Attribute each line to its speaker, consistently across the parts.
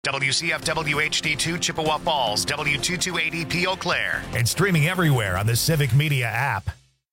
Speaker 1: WCFW HD2 Chippewa Falls, W2280P Eau Claire.
Speaker 2: And streaming everywhere on the Civic Media app.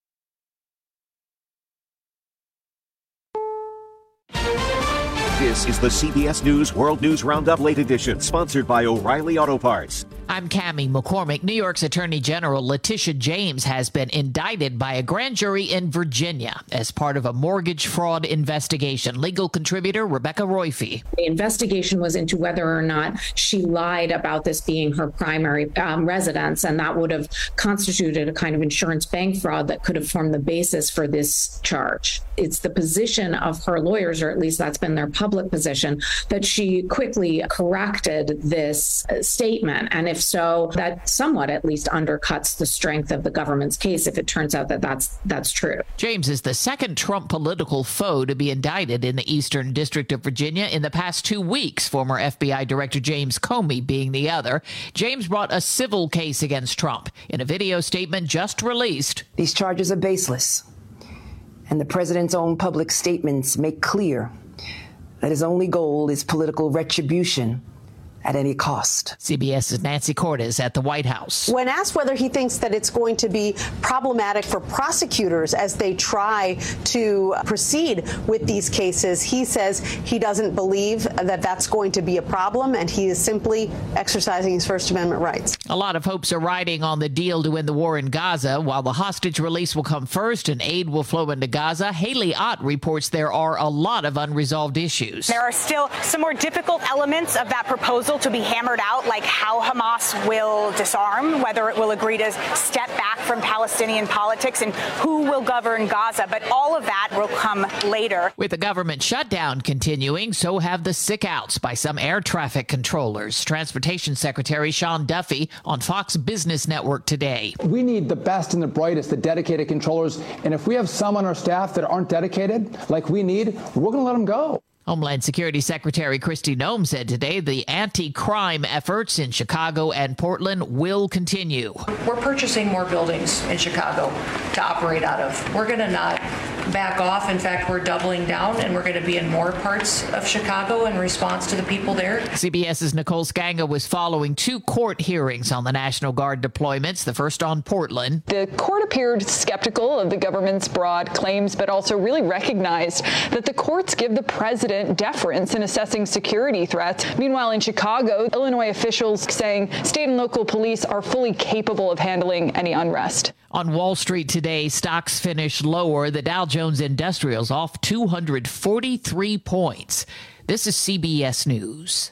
Speaker 3: This is the CBS News World News Roundup Late Edition, sponsored by O'Reilly Auto Parts.
Speaker 4: I'm Cammie McCormick. New York's Attorney General Letitia James has been indicted by a grand jury in Virginia as part of a mortgage fraud investigation. Legal contributor Rebecca Roife.
Speaker 5: The investigation was into whether or not she lied about this being her primary residence, and that would have constituted a kind of insurance bank fraud that could have formed the basis for this charge. It's the position of her lawyers, or at least that's been their public position, that she quickly corrected this statement. And if so, that somewhat at least undercuts the strength of the government's case if it turns out that that's true.
Speaker 4: James is the second Trump political foe to be indicted in the Eastern District of Virginia in the past 2 weeks, former FBI Director James Comey being the other. James brought a civil case against Trump. In a video statement just released,
Speaker 6: "These charges are baseless, and the president's own public statements make clear that his only goal is political retribution at any cost."
Speaker 4: CBS's Nancy Cordes at the White House.
Speaker 7: When asked whether he thinks that it's going to be problematic for prosecutors as they try to proceed with these cases, he says he doesn't believe that that's going to be a problem, and he is simply exercising his First Amendment rights.
Speaker 4: A lot of hopes are riding on the deal to end the war in Gaza. While the hostage release will come first and aid will flow into Gaza, Haley Ott reports there are a lot of unresolved issues.
Speaker 8: There are still some more difficult elements of that proposal to be hammered out, like how Hamas will disarm, whether it will agree to step back from Palestinian politics, and who will govern Gaza. But all of that will come later.
Speaker 4: With the government shutdown continuing, so have the sick outs by some air traffic controllers. Transportation Secretary Sean Duffy on Fox Business Network today.
Speaker 9: We need the best and the brightest, the dedicated controllers. And if we have some on our staff that aren't dedicated like we need, we're going to let them go.
Speaker 4: Homeland Security Secretary Kristi Noem said today the anti-crime efforts in Chicago and Portland will continue.
Speaker 10: We're purchasing more buildings in Chicago to operate out of. We're going to not back off. In fact, we're doubling down, and we're going to be in more parts of Chicago in response to the people there.
Speaker 4: CBS's Nicole Skanga was following 2 court hearings on the National Guard deployments, the first on Portland.
Speaker 11: The court appeared skeptical of the government's broad claims, but also really recognized that the courts give the president deference in assessing security threats. Meanwhile, in Chicago, Illinois officials saying state and local police are fully capable of handling any unrest.
Speaker 4: On Wall Street today, stocks finished lower. The Dow Jones Industrial's off 243 points. This is CBS News.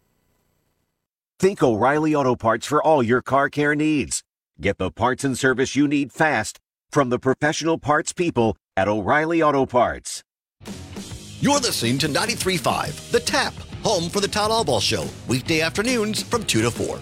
Speaker 3: Think O'Reilly Auto Parts for all your car care needs. Get the parts and service you need fast from the professional parts people at O'Reilly Auto Parts.
Speaker 12: You're listening to 93.5 The Tap, home for the Todd Albaugh Show, weekday afternoons from 2 to 4.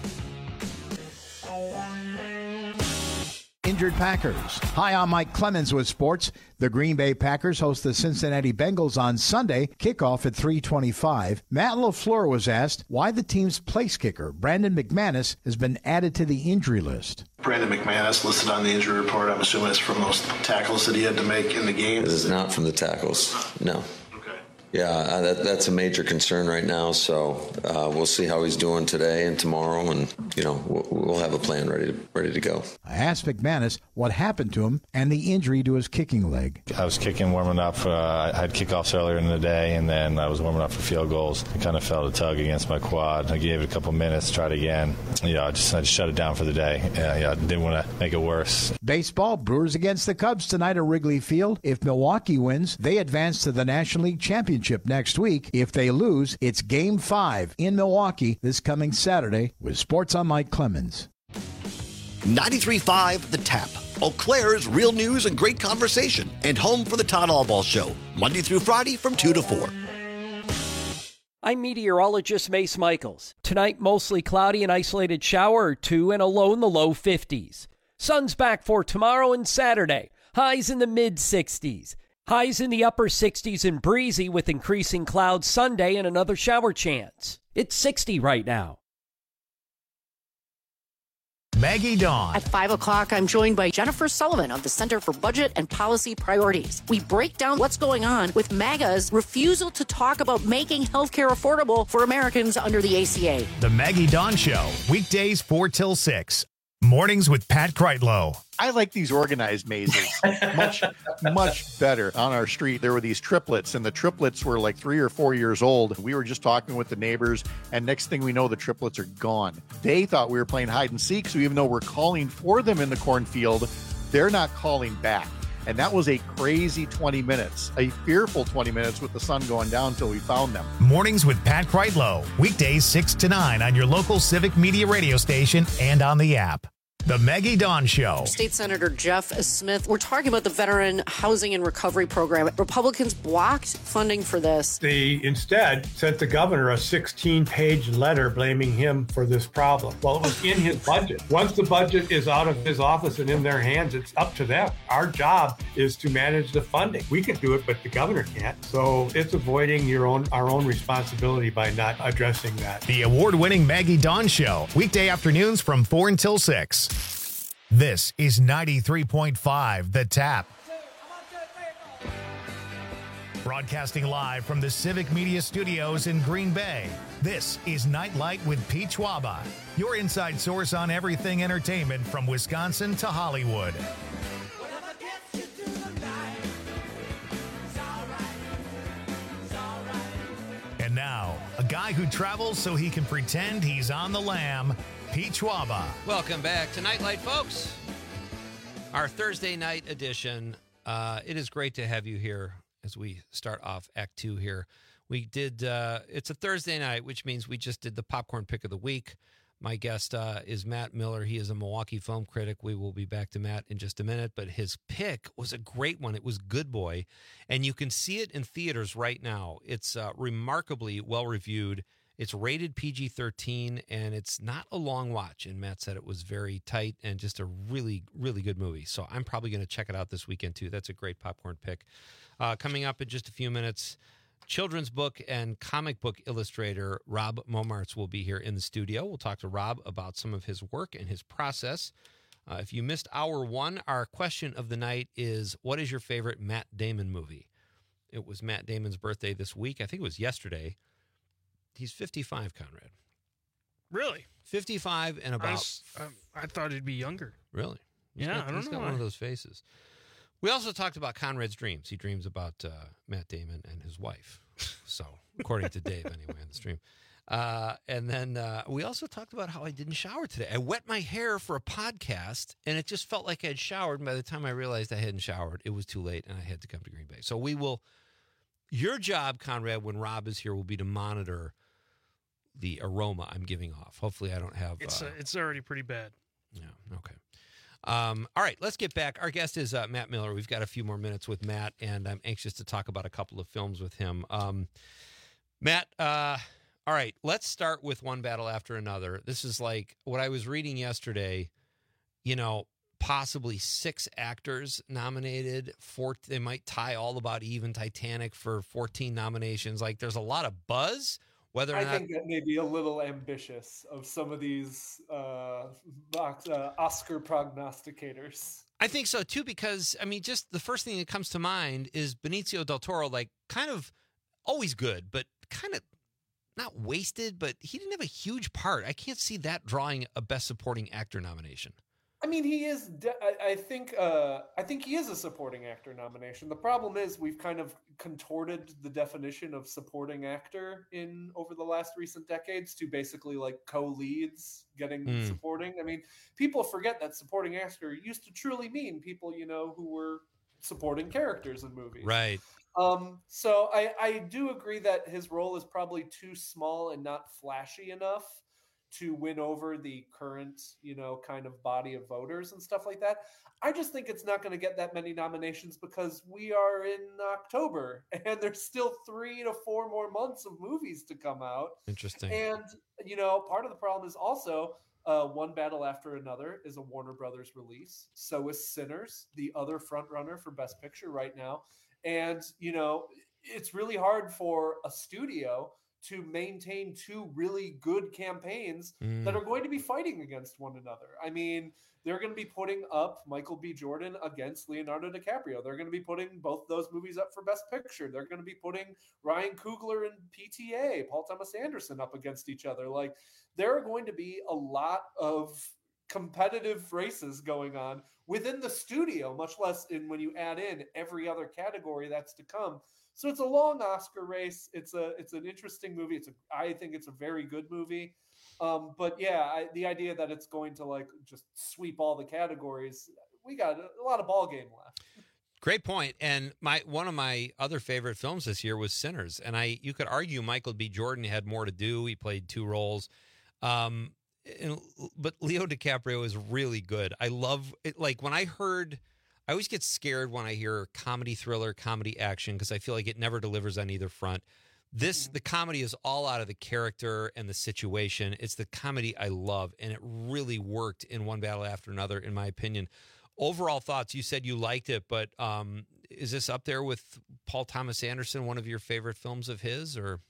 Speaker 13: Injured Packers. Hi, I'm Mike Clemens with sports. The Green Bay Packers host the Cincinnati Bengals on Sunday, kickoff at 3:25. Matt LaFleur was asked why the team's place kicker, Brandon McManus, has been added to the injury list.
Speaker 14: Brandon McManus listed on the injury report. I'm assuming it's from those tackles that he had to make in the game.
Speaker 15: It is not from the tackles, no. Yeah, that's a major concern right now, so we'll see how he's doing today and tomorrow, and, we'll have a plan ready to go.
Speaker 13: I asked McManus what happened to him and the injury to his kicking leg.
Speaker 16: I was warming up. I had kickoffs earlier in the day, and then I was warming up for field goals. I kind of felt a tug against my quad. I gave it a couple minutes, tried again. I just shut it down for the day. I didn't want to make it worse.
Speaker 13: Baseball, Brewers against the Cubs tonight at Wrigley Field. If Milwaukee wins, they advance to the National League Championship next week. If they lose, it's Game 5 in Milwaukee this coming Saturday. With Sports, I'm Mike Clemens.
Speaker 12: 93.5 The Tap, Eau Claire's real news and great conversation, and home for the Todd Albaugh Show, Monday through Friday from 2 to 4.
Speaker 17: I'm meteorologist Mace Michaels. Tonight, mostly cloudy, an isolated shower or two, and a low in the low 50s. Sun's back for tomorrow and Saturday. Highs in the mid-60s. Highs in the upper 60s and breezy with increasing clouds Sunday and another shower chance. It's 60 right now.
Speaker 2: Maggie Dawn.
Speaker 18: At 5 o'clock, I'm joined by Jennifer Sullivan of the Center for Budget and Policy Priorities. We break down what's going on with MAGA's refusal to talk about making healthcare affordable for Americans under the ACA.
Speaker 2: The Maggie Dawn Show, weekdays 4 till 6. Mornings with Pat Kreitlow.
Speaker 19: I like these organized mazes much better. On our street, there were these triplets, and the triplets were like 3 or 4 years old. We were just talking with the neighbors, and next thing we know, the triplets are gone. They thought we were playing hide and seek, so even though we're calling for them in the cornfield, they're not calling back. And that was a crazy 20 minutes, a fearful 20 minutes with the sun going down until we found them.
Speaker 2: Mornings with Pat Kreitlow, weekdays 6 to 9 on your local Civic Media radio station and on the app. The Maggie Dawn Show.
Speaker 18: State Senator Jeff Smith, we're talking about the Veteran Housing and Recovery Program. Republicans blocked funding for this.
Speaker 20: They instead sent the governor a 16-page letter blaming him for this problem. Well, it was in his budget. Once the budget is out of his office and in their hands, it's up to them. Our job is to manage the funding. We can do it, but the governor can't. So it's avoiding our own responsibility by not addressing that.
Speaker 2: The award-winning Maggie Dawn Show, weekday afternoons from 4 until 6. This is 93.5 The Tap. Broadcasting live from the Civic Media Studios in Green Bay. This is Nightlight with Pete Schwaba, your inside source on everything entertainment from Wisconsin to Hollywood. And now, a guy who travels so he can pretend he's on the lam, Pete Schwaba.
Speaker 21: Welcome back to Nightlight, folks. Our Thursday night edition. It is great to have you here as we start off Act 2 here. We did, it's a Thursday night, which means we just did the popcorn pick of the week. My guest is Matt Miller. He is a Milwaukee film critic. We will be back to Matt in just a minute, but his pick was a great one. It was Good Boy, and you can see it in theaters right now. It's remarkably well-reviewed. It's rated PG-13, and it's not a long watch. And Matt said it was very tight and just a really, really good movie. So I'm probably going to check it out this weekend, too. That's a great popcorn pick. Coming up in just a few minutes, children's book and comic book illustrator Rob Momartz will be here in the studio. We'll talk to Rob about some of his work and his process. If you missed hour one, our question of the night is, what is your favorite Matt Damon movie? It was Matt Damon's birthday this week. I think it was yesterday. He's 55, Conrad.
Speaker 22: Really?
Speaker 21: 55 and about...
Speaker 22: I thought he'd be younger.
Speaker 21: Really?
Speaker 22: He's got
Speaker 21: one of those faces. We also talked about Conrad's dreams. He dreams about Matt Damon and his wife. So, according to Dave, anyway, on the stream. And then we also talked about how I didn't shower today. I wet my hair for a podcast, and it just felt like I had showered. And by the time I realized I hadn't showered, it was too late, and I had to come to Green Bay. So we will... Your job, Conrad, when Rob is here, will be to monitor the aroma I'm giving off. Hopefully I don't have...
Speaker 22: It's already pretty bad.
Speaker 21: Yeah, okay. All right, let's get back. Our guest is Matt Miller. We've got a few more minutes with Matt, and I'm anxious to talk about a couple of films with him. Matt, all right, let's start with One Battle After Another. This is like what I was reading yesterday, possibly 6 actors nominated. They might tie All About Eve, Titanic for 14 nominations. Like, there's a lot of buzz.
Speaker 23: I think that may be a little ambitious of some of these Oscar prognosticators.
Speaker 21: I think so, too, because, just the first thing that comes to mind is Benicio del Toro, like, kind of always good, but kind of not wasted, but he didn't have a huge part. I can't see that drawing a Best Supporting Actor nomination.
Speaker 23: He is. I think he is a supporting actor nomination. The problem is we've kind of contorted the definition of supporting actor over the last recent decades to basically like co-leads getting supporting. People forget that supporting actor used to truly mean people who were supporting characters in movies.
Speaker 21: Right.
Speaker 23: So I do agree that his role is probably too small and not flashy enough to win over the current, kind of body of voters and stuff like that. I just think it's not going to get that many nominations because we are in October and there's still 3 to 4 more months of movies to come out.
Speaker 21: Interesting.
Speaker 23: And, part of the problem is also One Battle After Another is a Warner Brothers release. So is Sinners, the other front runner for Best Picture right now. And, it's really hard for a studio to maintain two really good campaigns that are going to be fighting against one another. I mean, they're going to be putting up Michael B. Jordan against Leonardo DiCaprio. They're going to be putting both those movies up for Best Picture. They're going to be putting Ryan Coogler and PTA, Paul Thomas Anderson, up against each other. Like, there are going to be a lot of competitive races going on within the studio, much less when you add in every other category that's to come. So it's a long Oscar race. It's an interesting movie. I think it's a very good movie. But yeah, the idea that it's going to like just sweep all the categories, we got a lot of ball game left.
Speaker 21: Great point. And one of my other favorite films this year was Sinners. And you could argue Michael B. Jordan had more to do. He played two roles. But Leo DiCaprio is really good. I love it. Like I always get scared when I hear comedy thriller, comedy action, because I feel like it never delivers on either front. The comedy is all out of the character and the situation. It's the comedy I love, and it really worked in One Battle After Another, in my opinion. Overall thoughts, you said you liked it, but is this up there with Paul Thomas Anderson, one of your favorite films of his, or?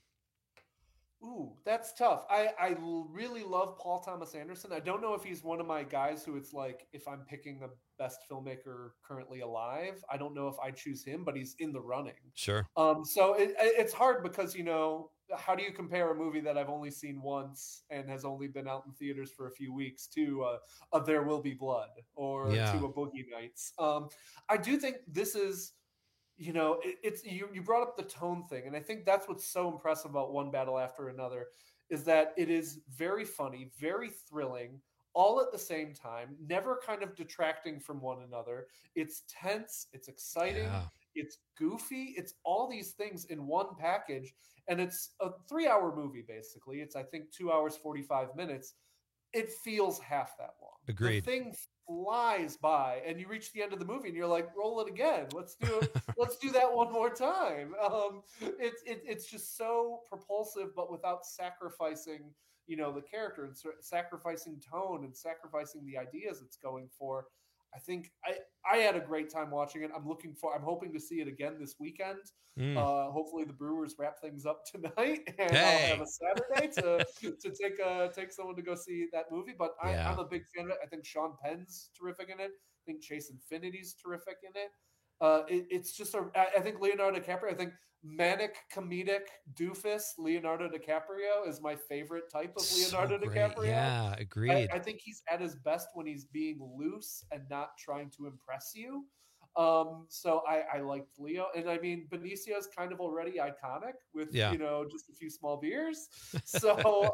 Speaker 23: Ooh, that's tough. I really love Paul Thomas Anderson. I don't know if he's one of my guys who it's like, if I'm picking the best filmmaker currently alive, I don't know if I choose him, but he's in the running.
Speaker 21: Sure.
Speaker 23: So it's hard because, how do you compare a movie that I've only seen once and has only been out in theaters for a few weeks to a There Will Be Blood or to a Boogie Nights? I do think this is, it's you brought up the tone thing, and I think that's what's so impressive about One Battle After Another is that it is very funny, very thrilling, all at the same time, never kind of detracting from one another. It's tense, it's exciting, it's goofy, it's all these things in one package, and it's a 3-hour movie basically. It's I think 2 hours 45 minutes. It feels half that long.
Speaker 21: Agreed.
Speaker 23: The thing flies by, and you reach the end of the movie, and you're like, "Roll it again. Let's do it. Let's do that one more time." It's just so propulsive, but without sacrificing, the character and sacrificing tone and sacrificing the ideas it's going for. I think I had a great time watching it. I'm hoping to see it again this weekend. Hopefully the Brewers wrap things up tonight, and I'll have a Saturday to take someone to go see that movie. But I'm a big fan of it. I think Sean Penn's terrific in it. I think Chase Infinity's terrific in it. It's just I think Leonardo DiCaprio, I think manic comedic doofus Leonardo DiCaprio is my favorite type of Leonardo DiCaprio.
Speaker 21: Yeah, agreed.
Speaker 23: I think he's at his best when he's being loose and not trying to impress you. So I liked Leo, and I mean Benicio's kind of already iconic with just a few small beers. So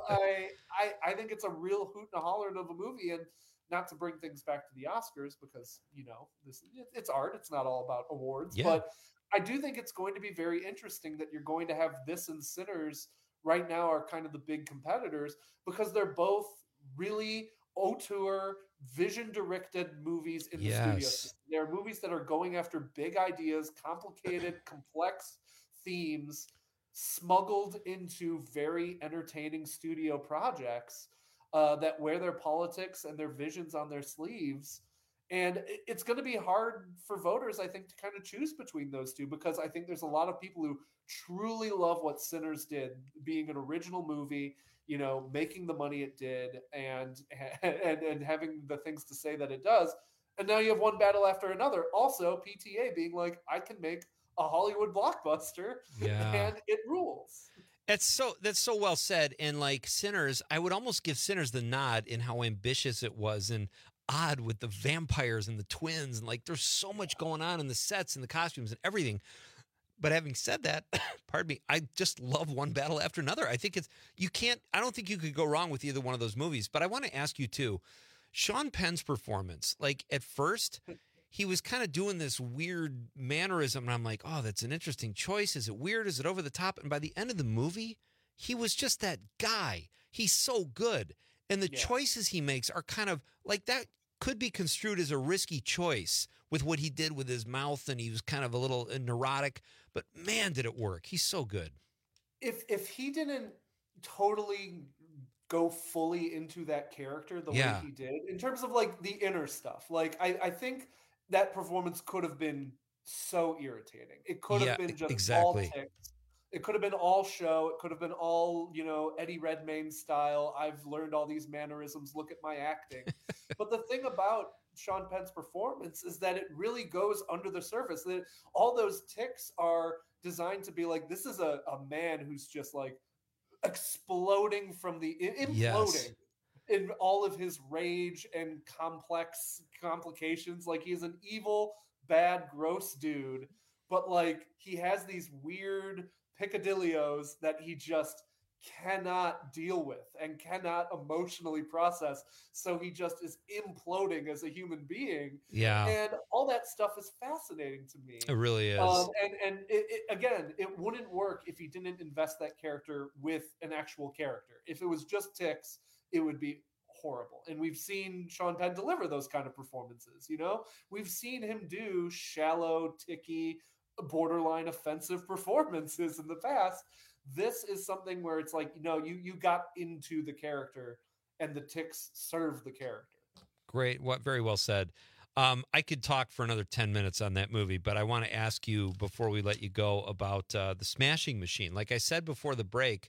Speaker 23: I think it's a real hoot and a holler of a movie, and not to bring things back to the Oscars because it's art. It's not all about awards, but I do think it's going to be very interesting that you're going to have this and Sinners right now are kind of the big competitors because they're both really auteur, vision-directed movies in the studio. They're movies that are going after big ideas, complicated, complex themes, smuggled into very entertaining studio projects that wear their politics and their visions on their sleeves. And it's going to be hard for voters, I think, to kind of choose between those two, because I think there's a lot of people who truly love what Sinners did, being an original movie, making the money it did and having the things to say that it does. And now you have One Battle After Another. Also, PTA being like, I can make a Hollywood blockbuster and it rules.
Speaker 21: That's so well said. And like Sinners, I would almost give Sinners the nod in how ambitious it was and odd with the vampires and the twins. And like, there's so much going on in the sets and the costumes and everything. But having said that, pardon me, I just love One Battle After Another. I think I don't think you could go wrong with either one of those movies. But I want to ask you too, Sean Penn's performance, like at first he was kind of doing this weird mannerism. And I'm like, oh, that's an interesting choice. Is it weird? Is it over the top? And by the end of the movie, he was just that guy. He's so good. And the choices he makes are kind of like that could be construed as a risky choice with what he did with his mouth. And he was kind of a little neurotic, but man, did it work. He's so good.
Speaker 23: If he didn't totally go fully into that character the way he did in terms of like the inner stuff, like I think that performance could have been so irritating. It could have been just all ticks, It could have been all show. It could have been all, Eddie Redmayne style. I've learned all these mannerisms. Look at my acting. But the thing about Sean Penn's performance is that it really goes under the surface. That all those tics are designed to be like, this is a man who's just like exploding from the imploding in all of his rage and complications. Like, he's an evil, bad, gross dude, but like he has these weird picadillos that he just cannot deal with and cannot emotionally process. So he just is imploding as a human being.
Speaker 21: Yeah.
Speaker 23: And all that stuff is fascinating to me.
Speaker 21: It really is.
Speaker 23: And it wouldn't work if he didn't invest that character with an actual character. If it was just tics, it would be horrible. And we've seen Sean Penn deliver those kind of performances. We've seen him do shallow, ticky, borderline offensive performances in the past. This is something where it's like, you got into the character and the tics serve the character.
Speaker 21: Great. Very well said. I could talk for another 10 minutes on that movie, but I want to ask you before we let you go about the Smashing Machine. Like I said before the break,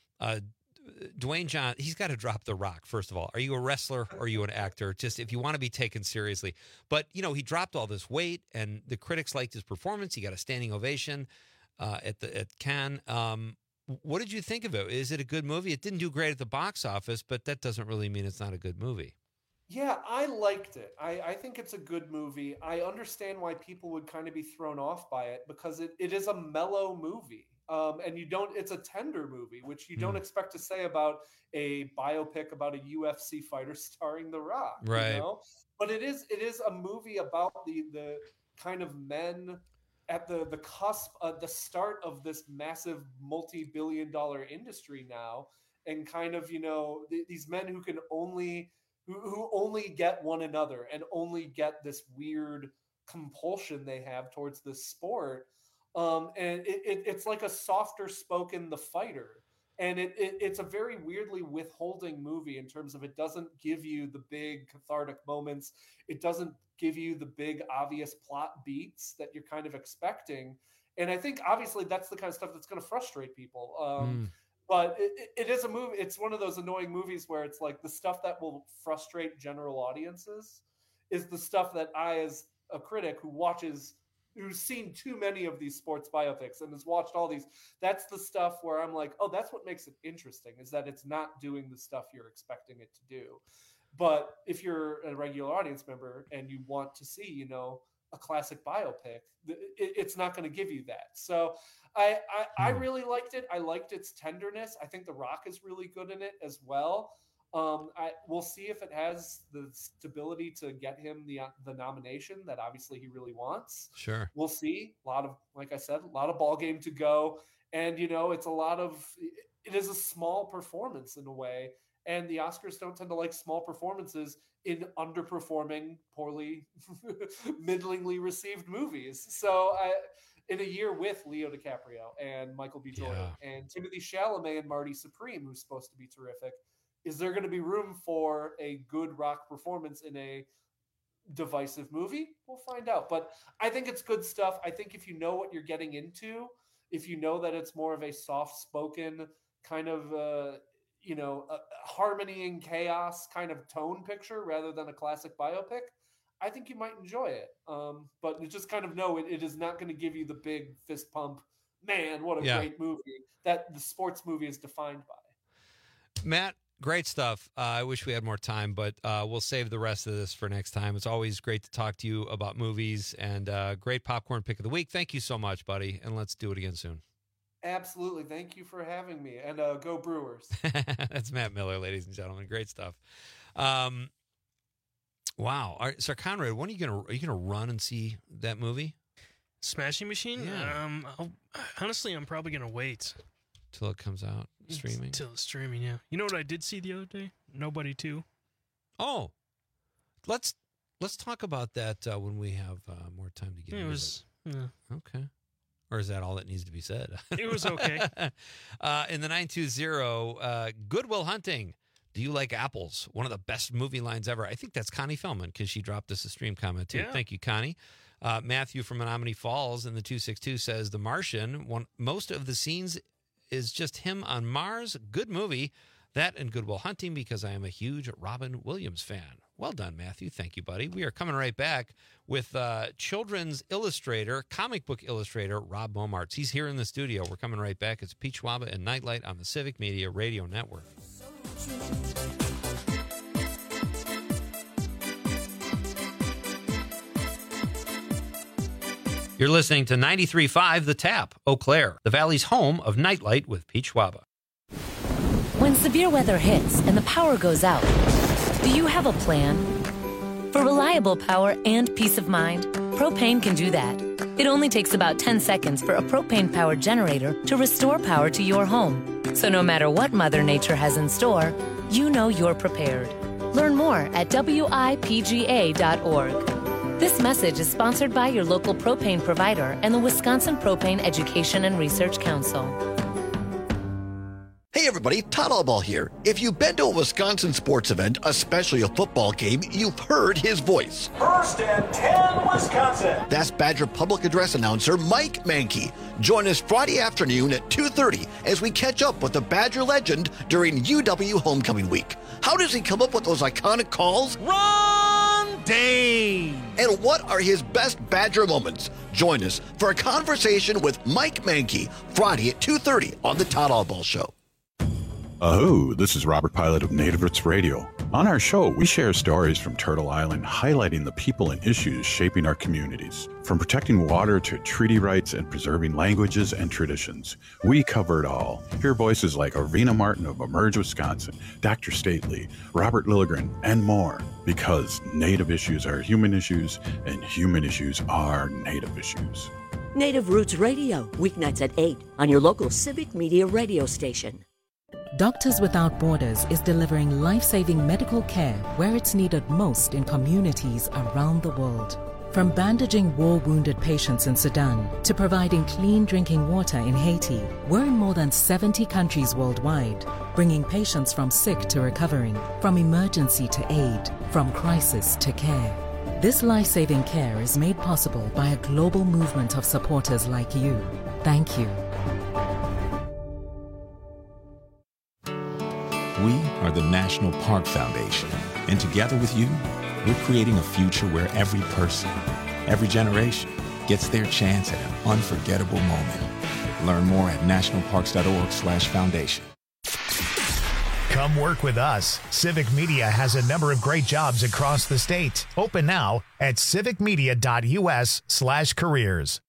Speaker 21: Dwayne Johnson, he's got to drop the rock, first of all. Are you a wrestler or are you an actor? Just if you want to be taken seriously. But, he dropped all this weight and the critics liked his performance. He got a standing ovation at Cannes. What did you think of it? Is it a good movie? It didn't do great at the box office, but that doesn't really mean it's not a good movie.
Speaker 23: Yeah, I liked it. I think it's a good movie. I understand why people would kind of be thrown off by it because it is a mellow movie. And it's a tender movie, which you don't expect to say about a biopic about a UFC fighter starring The Rock.
Speaker 21: Right.
Speaker 23: But it is a movie about the kind of men at the cusp of the start of this massive multi-billion-dollar industry now, and kind of, these men who can only get one another and only get this weird compulsion they have towards this sport. And it's like a softer spoken The Fighter. And it's a very weirdly withholding movie in terms of it doesn't give you the big cathartic moments. It doesn't give you the big obvious plot beats that you're kind of expecting. And I think obviously that's the kind of stuff that's going to frustrate people. But it is a movie. It's one of those annoying movies where it's like the stuff that will frustrate general audiences is the stuff that I, as a critic who's seen too many of these sports biopics and has watched all these, that's the stuff where I'm like, oh, that's what makes it interesting, is that it's not doing the stuff you're expecting it to do. But if you're a regular audience member and you want to see, a classic biopic, it's not going to give you that. So I really liked it. I liked its tenderness. I think The Rock is really good in it as well. We'll see if it has the stability to get him the nomination that obviously he really wants.
Speaker 21: Sure.
Speaker 23: We'll see. Like I said, a lot of ball game to go. And, it is a small performance in a way. And the Oscars don't tend to like small performances in underperforming, poorly, middlingly received movies. So in a year with Leo DiCaprio and Michael B. Jordan and Timothée Chalamet and Marty Supreme, who's supposed to be terrific, is there going to be room for a good Rock performance in a divisive movie? We'll find out. But I think it's good stuff. I think if you know what you're getting into, if you know that it's more of a soft-spoken kind of, harmony and chaos kind of tone picture rather than a classic biopic, I think you might enjoy it. But you just kind of know it is not going to give you the big fist pump, man, what a great movie that the sports movie is defined by.
Speaker 21: Matt, great stuff. I wish we had more time, but we'll save the rest of this for next time. It's always great to talk to you about movies, and great popcorn pick of the week. Thank you so much, buddy, and let's do it again soon.
Speaker 23: Absolutely. Thank you for having me, and go Brewers.
Speaker 21: That's Matt Miller, ladies and gentlemen. Great stuff. Wow. All right, so Conrad, when are you gonna run and see that movie?
Speaker 22: Smashing Machine?
Speaker 21: Yeah.
Speaker 22: Honestly, I'm probably gonna wait
Speaker 21: till it comes out streaming.
Speaker 22: Till it's streaming, yeah. You know what I did see the other day? Nobody 2.
Speaker 21: Oh, let's talk about that when we have more time to get into it. Okay. Or is that all that needs to be said?
Speaker 22: It was okay.
Speaker 21: In the 920, Good Will Hunting. Do you like apples? One of the best movie lines ever. I think that's Connie Feldman because she dropped us a stream comment too.
Speaker 22: Yeah.
Speaker 21: Thank you, Connie. Matthew from Menominee Falls in the 262 says, The Martian, most of the scenes is just him on Mars. Good movie. That and Good Will Hunting, because I am a huge Robin Williams fan. Well done, Matthew. Thank you, buddy. We are coming right back with children's illustrator, comic book illustrator, Rob Momartz. He's here in the studio. We're coming right back. It's Pete Schwaba and Nightlight on the Civic Media Radio Network. You're listening to 93.5 The Tap, Eau Claire, the Valley's home of Nightlight with Pete Schwaba.
Speaker 1: When severe weather hits and the power goes out, do you have a plan? For reliable power and peace of mind, Propane can do that. It only takes about 10 seconds for a propane-powered generator to restore power to your home. So no matter what Mother Nature has in store, you know you're prepared. Learn more at WIPGA.org. This message is sponsored by your local propane provider and the Wisconsin Propane Education and Research Council.
Speaker 12: Hey everybody, Todd Allball here. If you've been to a Wisconsin sports event, especially a football game, you've heard his voice.
Speaker 5: First and 10, Wisconsin.
Speaker 12: That's Badger Public Address announcer Mike Mankey. Join us Friday afternoon at 2:30 as we catch up with the Badger legend during UW Homecoming Week. How does he come up with those iconic calls?
Speaker 5: Ron Dane!
Speaker 12: And what are his best Badger moments? Join us for a conversation with Mike Mankey Friday at 2:30 on the Todd Allball Show.
Speaker 6: Aho, this is Robert Pilot of Native Roots Radio. On our show, we share stories from Turtle Island highlighting the people and issues shaping our communities. From protecting water to treaty rights and preserving languages and traditions, we cover it all. Hear voices like Arvina Martin of Emerge Wisconsin, Dr. Stately, Robert Lilligren, and more. Because Native issues are human issues, and human issues are Native issues.
Speaker 24: Native Roots Radio, weeknights at 8 on your local Civic Media radio station.
Speaker 25: Doctors Without Borders is delivering life-saving medical care where it's needed most in communities around the world. From bandaging war-wounded patients in Sudan to providing clean drinking water in Haiti, we're in more than 70 countries worldwide, bringing patients from sick to recovering, from emergency to aid, from crisis to care. This life-saving care is made possible by a global movement of supporters like you. Thank you.
Speaker 26: We are the National Park Foundation, and together with you, we're creating a future where every person, every generation, gets their chance at an unforgettable moment. Learn more at nationalparks.org/foundation.
Speaker 2: Come work with us. Civic Media has a number of great jobs across the state. Open now at civicmedia.us/careers.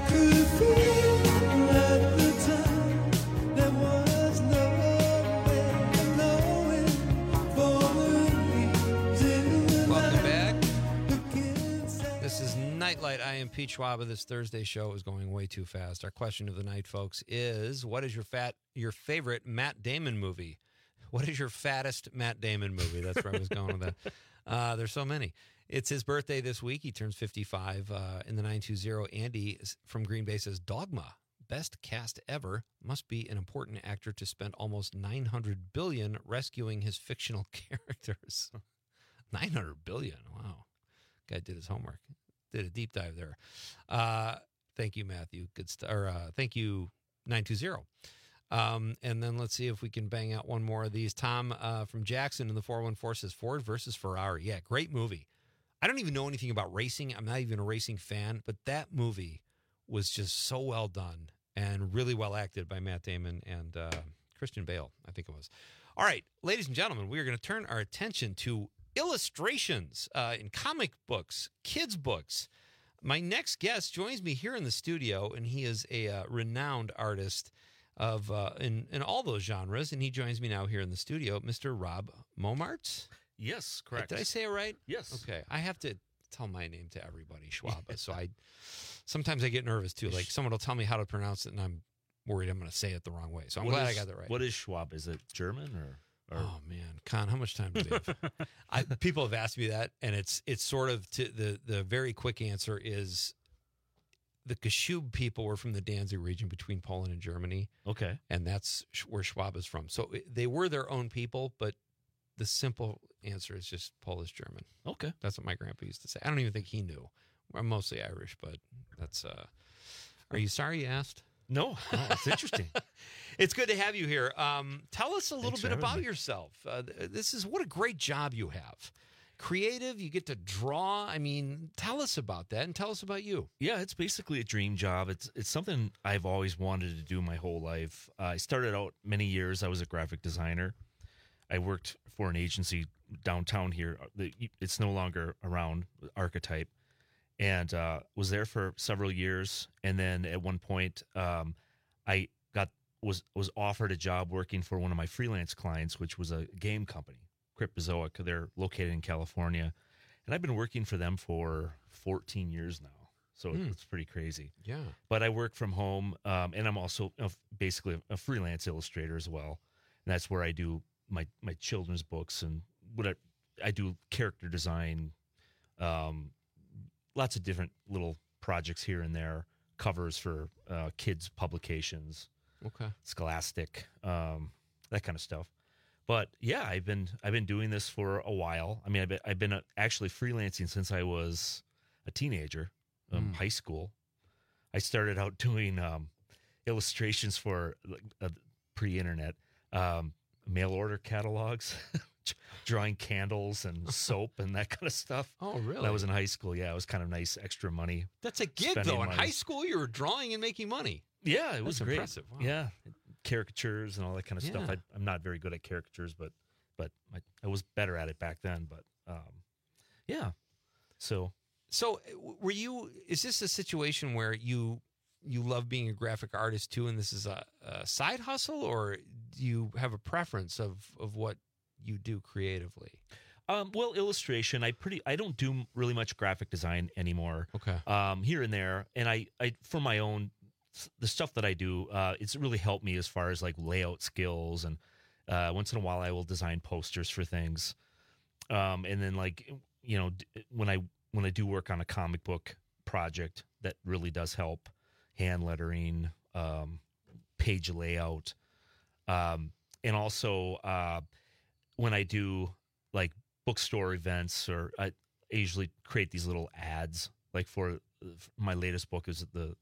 Speaker 21: Nightlight. I am Pete Schwaba. This Thursday show is going way too fast. Our question of the night, folks, is what is your favorite Matt Damon movie? What is your fattest Matt Damon movie? That's where I was going with that. There's so many. It's his birthday this week. He turns 55 in the 920. Andy from Green Bay says, Dogma, best cast ever. Must be an important actor to spend almost $900 billion rescuing his fictional characters. $900 billion. Wow. Guy did his homework. Did a deep dive there. Thank you, Matthew. Good stuff. Thank you, 920. And then let's see if we can bang out one more of these. Tom from Jackson in the 414 says Ford versus Ferrari. Yeah, great movie. I don't even know anything about racing. I'm not even a racing fan, but that movie was just so well done and really well acted by Matt Damon and Christian Bale, I think it was. All right, ladies and gentlemen, we are going to turn our attention to illustrations in comic books, kids' books. My next guest joins me here in the studio, and he is a renowned artist of in all those genres, and he joins me now here in the studio, Mr. Rob Momartz.
Speaker 27: Yes, correct.
Speaker 21: Did I say it right?
Speaker 27: Yes.
Speaker 21: Okay. I have to tell my name to everybody, Schwaba. So sometimes I get nervous too. Like someone will tell me how to pronounce it, and I'm worried I'm going to say it the wrong way. So I'm glad I got that right.
Speaker 27: What is Schwab? Is it German or?
Speaker 21: Oh man, Con, how much time do we have? People have asked me that, and it's sort of the very quick answer is the Kashub people were from the Danzig region between Poland and Germany.
Speaker 27: Okay,
Speaker 21: and that's where Schwab is from. So they were their own people, but the simple answer is just Polish German.
Speaker 27: Okay,
Speaker 21: that's what my grandpa used to say. I don't even think he knew I'm mostly Irish, but that's. Are you sorry you asked?
Speaker 27: No, it's interesting.
Speaker 21: It's good to have you here. Tell us a little
Speaker 27: Thanks for
Speaker 21: bit
Speaker 27: having
Speaker 21: about
Speaker 27: me.
Speaker 21: yourself. What a great job you have. Creative, you get to draw. I mean, tell us about that and tell us about you.
Speaker 27: Yeah, it's basically a dream job. It's something I've always wanted to do my whole life. I started out many years. I was a graphic designer. I worked for an agency downtown here. It's no longer around, Archetype, and was there for several years. And then at one point, I was offered a job working for one of my freelance clients, which was a game company, Cryptozoic. They're located in California, and I've been working for them for 14 years now. So it's pretty crazy.
Speaker 21: Yeah.
Speaker 27: But I work from home, and I'm also basically a freelance illustrator as well. And that's where I do my children's books and what I do character design, lots of different little projects here and there, covers for kids publications, Scholastic, that kind of stuff. But yeah, I've been doing this for a while. I mean, I've been actually freelancing since I was a teenager, high school. I started out doing illustrations for pre-internet mail order catalogs, drawing candles and soap and that kind of stuff.
Speaker 21: Oh, really?
Speaker 27: When I was in high school. Yeah, it was kind of nice, extra money.
Speaker 21: That's a gig, though. In high school, you were drawing and making money.
Speaker 27: Yeah, it was
Speaker 21: That's
Speaker 27: great.
Speaker 21: impressive. Wow.
Speaker 27: Yeah, caricatures and all that kind of stuff.
Speaker 21: Yeah.
Speaker 27: I'm not very good at caricatures, but I was better at it back then. But yeah, so
Speaker 21: were you? Is this a situation where you love being a graphic artist too, and this is a side hustle, or do you have a preference of what you do creatively?
Speaker 27: Well, illustration. I don't do really much graphic design anymore.
Speaker 21: Okay.
Speaker 27: Here and there, and I for my own, the stuff that I do, it's really helped me as far as like layout skills, and once in a while I will design posters for things, and then like when I do work on a comic book project, that really does help, hand lettering, page layout, and also when I do like bookstore events, or I usually create these little ads. Like for my latest book is the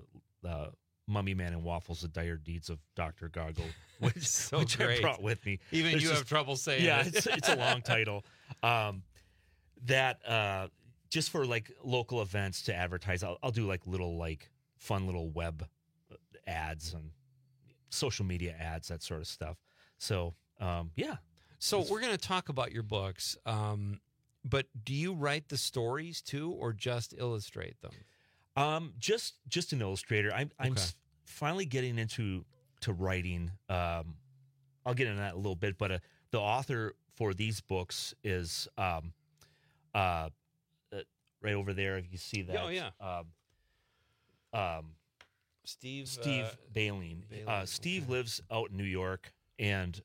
Speaker 27: Mummy Man and Waffles: The Dire Deeds of Dr. Goggle, which
Speaker 21: great.
Speaker 27: I brought with me.
Speaker 21: Even
Speaker 27: There's
Speaker 21: you have trouble saying it.
Speaker 27: Yeah, it's a long title. That just for like local events to advertise, I'll do like little like fun little web ads and social media ads, that sort of stuff. So yeah.
Speaker 21: So we're going to talk about your books, but do you write the stories too, or just illustrate them?
Speaker 27: Just an illustrator. I'm finally getting into writing. I'll get into that a little bit, but the author for these books is right over there. If you see that,
Speaker 21: oh yeah. Steve
Speaker 27: Baleen. Steve lives out in New York, and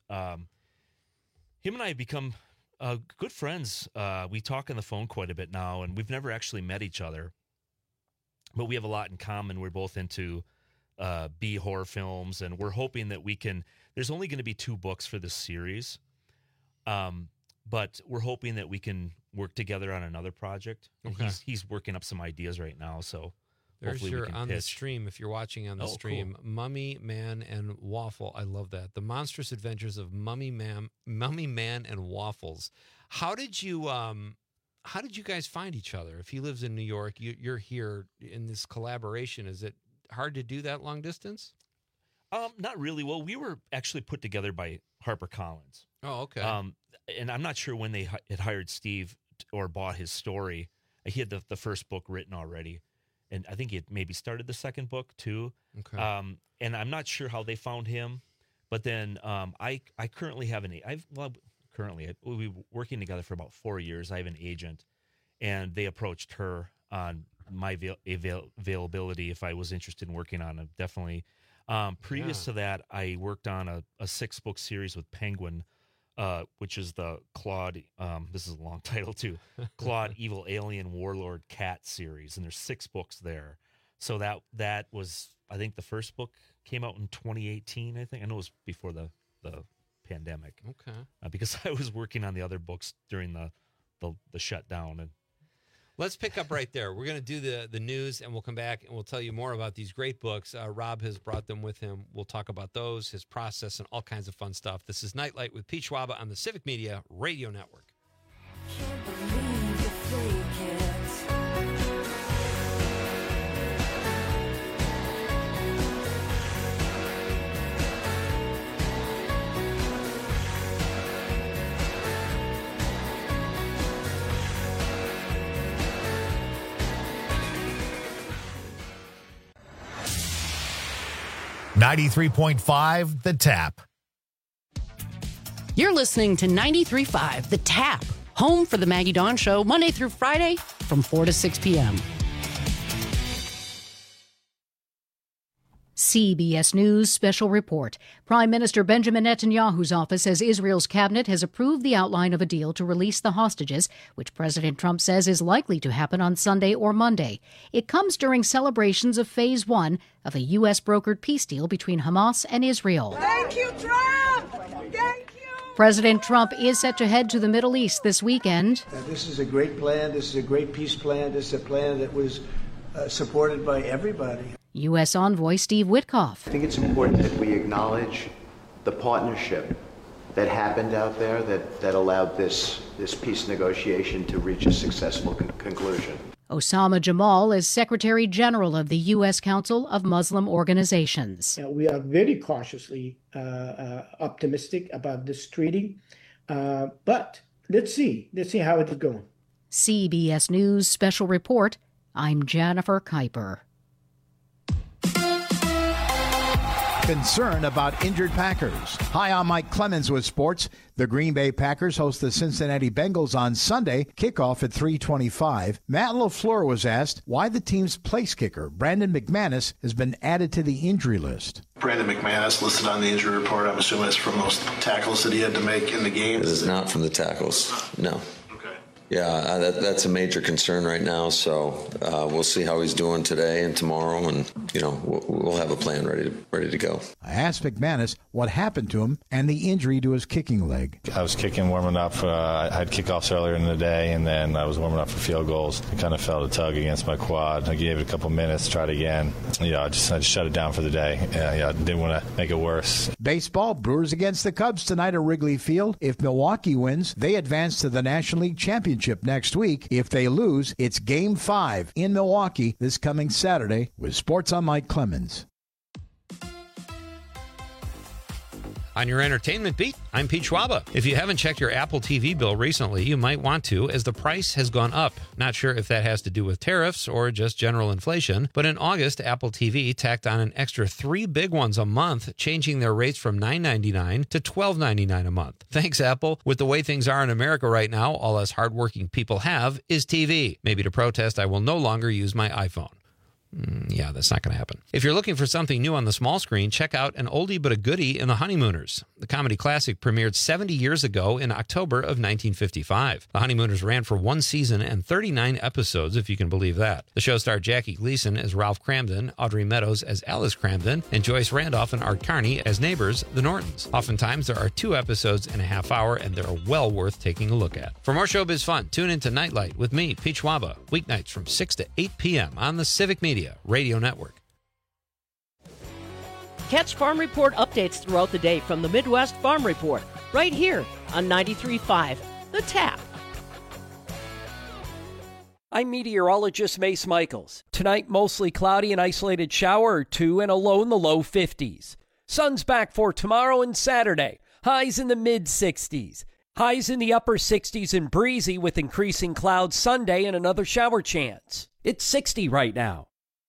Speaker 27: him and I have become good friends. We talk on the phone quite a bit now, and we've never actually met each other. But we have a lot in common. We're both into B horror films, and we're hoping that we can. There's only going to be 2 books for this series, but we're hoping that we can work together on another project.
Speaker 21: Okay.
Speaker 27: He's working up some ideas right now, so
Speaker 21: there's
Speaker 27: hopefully
Speaker 21: your
Speaker 27: we can
Speaker 21: on
Speaker 27: pitch.
Speaker 21: the stream. If you're watching on the stream,
Speaker 27: cool.
Speaker 21: Mummy Man and Waffle. I love that. The Monstrous Adventures of Mummy Man and Waffles. How did you guys find each other? If he lives in New York, you're here in this collaboration. Is it hard to do that long distance?
Speaker 27: Not really. Well, we were actually put together by HarperCollins.
Speaker 21: Oh, okay.
Speaker 27: And I'm not sure when they had hired Steve or bought his story. He had the first book written already, and I think he had maybe started the second book too.
Speaker 21: Okay.
Speaker 27: And I'm not sure how they found him, but then I currently have we've been working together for about 4 years. I have an agent, and they approached her on my availability if I was interested in working on it. Definitely. Previous to that, I worked on a 6-book series with Penguin, which is the Claude, this is a long title too, Claude Evil Alien Warlord Cat series, and there's 6 books there. So that was, I think the first book came out in 2018, I think. I know it was before the pandemic.
Speaker 21: Okay.
Speaker 27: Because I was working on the other books during the shutdown. And
Speaker 21: Let's pick up right there. We're going to do the news, and we'll come back, and we'll tell you more about these great books. Rob has brought them with him. We'll talk about those, his process, and all kinds of fun stuff. This is Nightlight with Pete Schwaba on the Civic Media Radio Network.
Speaker 3: Can't believe you fake it.
Speaker 2: 93.5 The Tap.
Speaker 18: You're listening to 93.5 The Tap, home for the Maggie Dawn Show, Monday through Friday from 4 to 6 p.m.
Speaker 4: CBS News special report. Prime Minister Benjamin Netanyahu's office says Israel's cabinet has approved the outline of a deal to release the hostages, which President Trump says is likely to happen on Sunday or Monday. It comes during celebrations of Phase 1 of a U.S.-brokered peace deal between Hamas and Israel.
Speaker 7: Thank you, Trump! Thank you!
Speaker 4: President Trump is set to head to the Middle East this weekend.
Speaker 8: This is a great plan. This is a great peace plan. This is a plan that was supported by everybody.
Speaker 4: U.S. Envoy Steve Witkoff.
Speaker 9: I think it's important that we acknowledge the partnership that happened out there that allowed this peace negotiation to reach a successful conclusion.
Speaker 4: Osama Jamal is Secretary General of the U.S. Council of Muslim Organizations.
Speaker 10: We are very cautiously optimistic about this treaty, but let's see how it is going.
Speaker 4: CBS News special report. I'm Jennifer Kuiper.
Speaker 13: Concern about injured Packers. Hi, I'm Mike Clemens with sports. The Green Bay Packers host the Cincinnati Bengals on Sunday, kickoff at 3:25. Matt LaFleur was asked why the team's place kicker, Brandon McManus, has been added to the injury list.
Speaker 14: Brandon McManus listed on the injury report. I'm assuming it's from those tackles that he had to make in the game.
Speaker 15: It is not from the tackles, no. Yeah, that's a major concern right now. So we'll see how he's doing today and tomorrow, and we'll have a plan ready to go.
Speaker 13: I asked McManus what happened to him and the injury to his kicking leg.
Speaker 16: I was warming up. I had kickoffs earlier in the day, and then I was warming up for field goals. I kind of felt a tug against my quad. I gave it a couple minutes, tried again. I just shut it down for the day. I didn't want to make it worse.
Speaker 13: Baseball, Brewers against the Cubs tonight at Wrigley Field. If Milwaukee wins, they advance to the National League Championship next week. If they lose, it's Game 5 in Milwaukee this coming Saturday. With sports, I'm Mike Clemens.
Speaker 21: On your entertainment beat, I'm Pete Schwaba. If you haven't checked your Apple TV bill recently, you might want to, as the price has gone up. Not sure if that has to do with tariffs or just general inflation, but in August, Apple TV tacked on an extra 3 big ones a month, changing their rates from $9.99 to $12.99 a month. Thanks, Apple. With the way things are in America right now, all us hardworking people have is TV. Maybe to protest, I will no longer use my iPhone. Yeah, that's not going to happen. If you're looking for something new on the small screen, check out an oldie but a goodie in The Honeymooners. The comedy classic premiered 70 years ago in October of 1955. The Honeymooners ran for 1 season and 39 episodes, if you can believe that. The show starred Jackie Gleason as Ralph Cramden, Audrey Meadows as Alice Cramden, and Joyce Randolph and Art Carney as neighbors, the Nortons. Oftentimes, there are 2 episodes in a half hour, and they're well worth taking a look at. For more showbiz fun, tune in to Nightlight with me, Pete Schwaba, weeknights from 6 to 8 p.m. on the Civic Media Radio Network.
Speaker 11: Catch Farm Report updates throughout the day from the Midwest Farm Report, right here on 93.5 The Tap.
Speaker 17: I'm meteorologist Mace Michaels. Tonight, mostly cloudy and isolated shower or 2 and a low in the low 50s. Sun's back for tomorrow and Saturday. Highs in the mid-60s. Highs in the upper 60s and breezy with increasing clouds Sunday and another shower chance. It's 60 right now.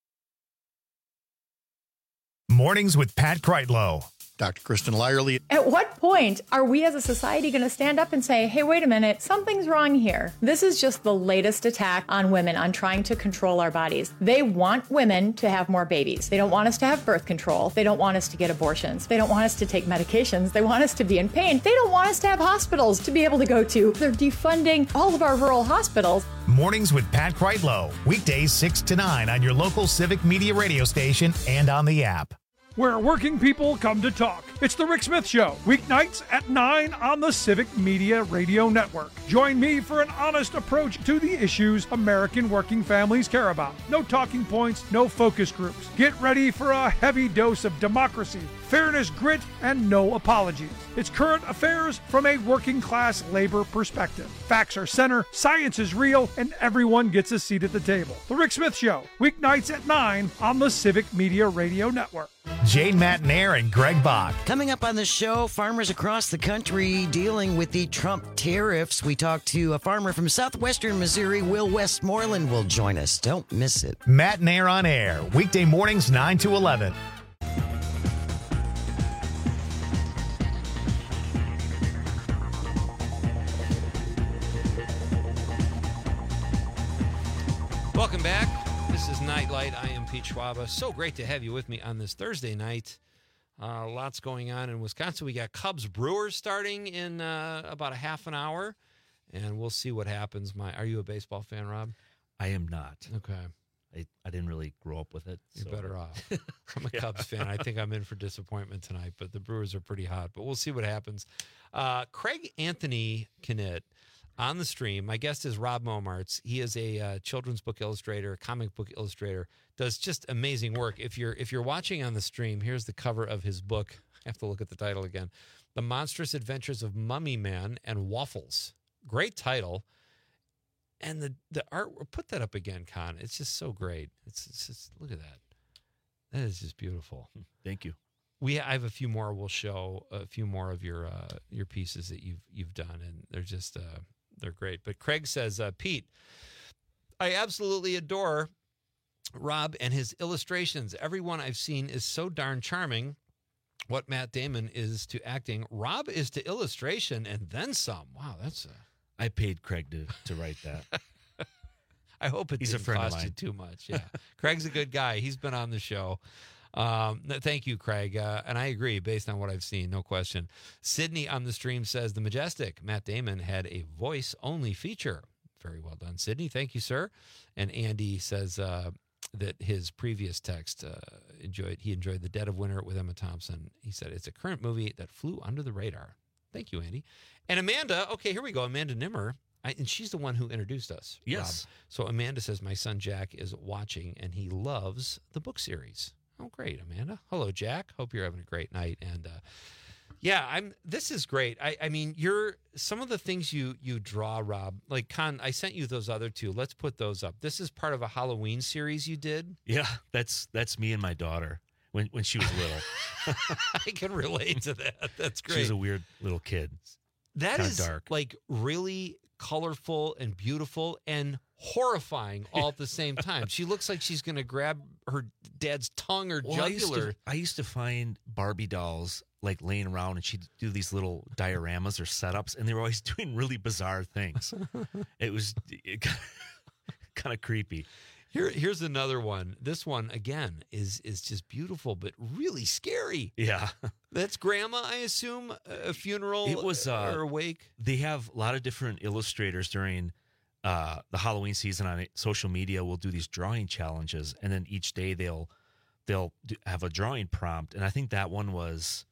Speaker 2: Mornings with Pat Kreitlow.
Speaker 19: Dr. Kristen Lyerly.
Speaker 28: At what point are we as a society going to stand up and say, hey, wait a minute, something's wrong here? This is just the latest attack on women, on trying to control our bodies. They want women to have more babies. They don't want us to have birth control. They don't want us to get abortions. They don't want us to take medications. They want us to be in pain. They don't want us to have hospitals to be able to go to. They're defunding all of our rural hospitals.
Speaker 2: Mornings with Pat Kreitlow. Weekdays 6 to 9 on your local Civic Media radio station and on the app.
Speaker 1: where working people come to talk. It's The Rick Smith Show, weeknights at 9 on the Civic Media Radio Network. Join me for an honest approach to the issues American working families care about. No talking points, no focus groups. Get ready for a heavy dose of democracy, fairness, grit, and no apologies. It's current affairs from a working class labor perspective. Facts are center, science is real, and everyone gets a seat at the table. The Rick Smith Show, weeknights at 9 on the Civic Media Radio Network.
Speaker 2: Jane Matnair and Greg Bach.
Speaker 5: Coming up on the show, farmers across the country dealing with the Trump tariffs. We talked to a farmer from southwestern Missouri. Will Westmoreland will join us. Don't miss it.
Speaker 2: Matnair on air, weekday mornings 9 to 11.
Speaker 21: Welcome back. This is Nightlight. I am Pete Schwaba. So great to have you with me on this Thursday night. Lots going on in Wisconsin. We got Cubs Brewers starting in about a half an hour, and we'll see what happens. Are you a baseball fan, Rob?
Speaker 27: I am not.
Speaker 21: Okay.
Speaker 27: I didn't really grow up with it.
Speaker 21: You're better off. I'm a Cubs fan. I think I'm in for disappointment tonight, but the Brewers are pretty hot. But we'll see what happens. Craig Anthony Knitt on the stream. My guest is Rob Momartz. He is a children's book illustrator, comic book illustrator, does just amazing work. If you're watching on the stream, here's the cover of his book. I have to look at the title again. The Monstrous Adventures of Mummy Man and Waffles. Great title. And the art, put that up again, Con. It's just so great. It's just, look at that. That is just beautiful.
Speaker 27: Thank you.
Speaker 21: I have a few more. We'll show a few more of your pieces that you've done, and they're just they're great. But Craig says, Pete, I absolutely adore Rob and his illustrations. Everyone I've seen is so darn charming. What Matt Damon is to acting, Rob is to illustration, and then some. Wow, that's
Speaker 27: I paid Craig to write that.
Speaker 21: I hope it didn't cost you too much. Yeah, Craig's a good guy. He's been on the show. Thank you, Craig. And I agree based on what I've seen, no question. Sydney on the stream says, The Majestic, Matt Damon had a voice-only feature. Very well done, Sydney. Thank you, sir. And Andy says that his previous text, he enjoyed The Dead of Winter with Emma Thompson. He said, it's a current movie that flew under the radar. Thank you, Andy. And Amanda, okay, here we go. Amanda Nimmer. And she's the one who introduced us.
Speaker 27: Yes.
Speaker 21: Rob. So Amanda says, my son Jack is watching, and he loves the book series. Oh, great, Amanda. Hello, Jack. Hope you're having a great night. And this is great. I mean, some of the things you draw, Rob, like Con, I sent you those other two. Let's put those up. This is part of a Halloween series you did.
Speaker 27: Yeah, that's me and my daughter when she was little.
Speaker 21: I can relate to that. That's great.
Speaker 27: She's a weird little kid.
Speaker 21: That is
Speaker 27: dark.
Speaker 21: Like really colorful and beautiful and horrifying all at the same time. She looks like she's going to grab her dad's tongue or jugular.
Speaker 27: I used to find Barbie dolls like laying around, and she'd do these little dioramas or setups, and they were always doing really bizarre things. It was kind of creepy.
Speaker 21: Here's another one. This one again is just beautiful, but really scary.
Speaker 27: Yeah,
Speaker 21: that's Grandma, I assume, a funeral.
Speaker 27: It was
Speaker 21: or a wake.
Speaker 27: They have a lot of different illustrators during the Halloween season on social media. Will do these drawing challenges, and then each day they'll have a drawing prompt. And I think that one was,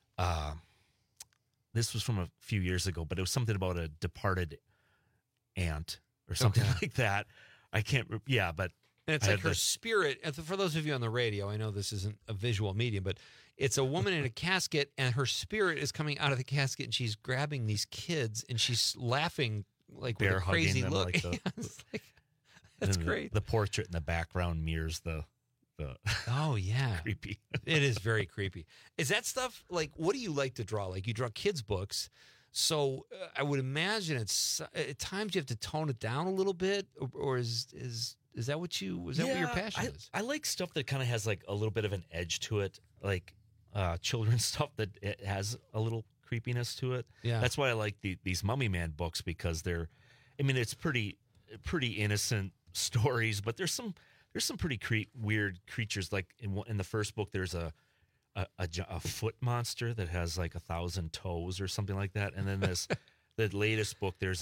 Speaker 27: this was from a few years ago, but it was something about a departed aunt or something like that. I can't. Yeah, but
Speaker 21: and it's like her spirit. For those of you on the radio, I know this isn't a visual medium, but it's a woman in a casket, and her spirit is coming out of the casket, and she's grabbing these kids, and she's laughing like with a crazy look. That's great.
Speaker 27: The portrait in the background mirrors the.
Speaker 21: Oh yeah,
Speaker 27: creepy.
Speaker 21: It is very creepy. Is that stuff like? What do you like to draw? Like you draw kids' books. So I would imagine it's at times you have to tone it down a little bit, or is that what what your passion is?
Speaker 27: I like stuff that kind of has like a little bit of an edge to it, like children's stuff that it has a little creepiness to it.
Speaker 21: Yeah,
Speaker 27: that's why I like these Mummy Man books, because it's pretty innocent stories, but there's some pretty weird creatures. Like in the first book, there's a foot monster that has like 1,000 toes or something like that. And then the latest book, there's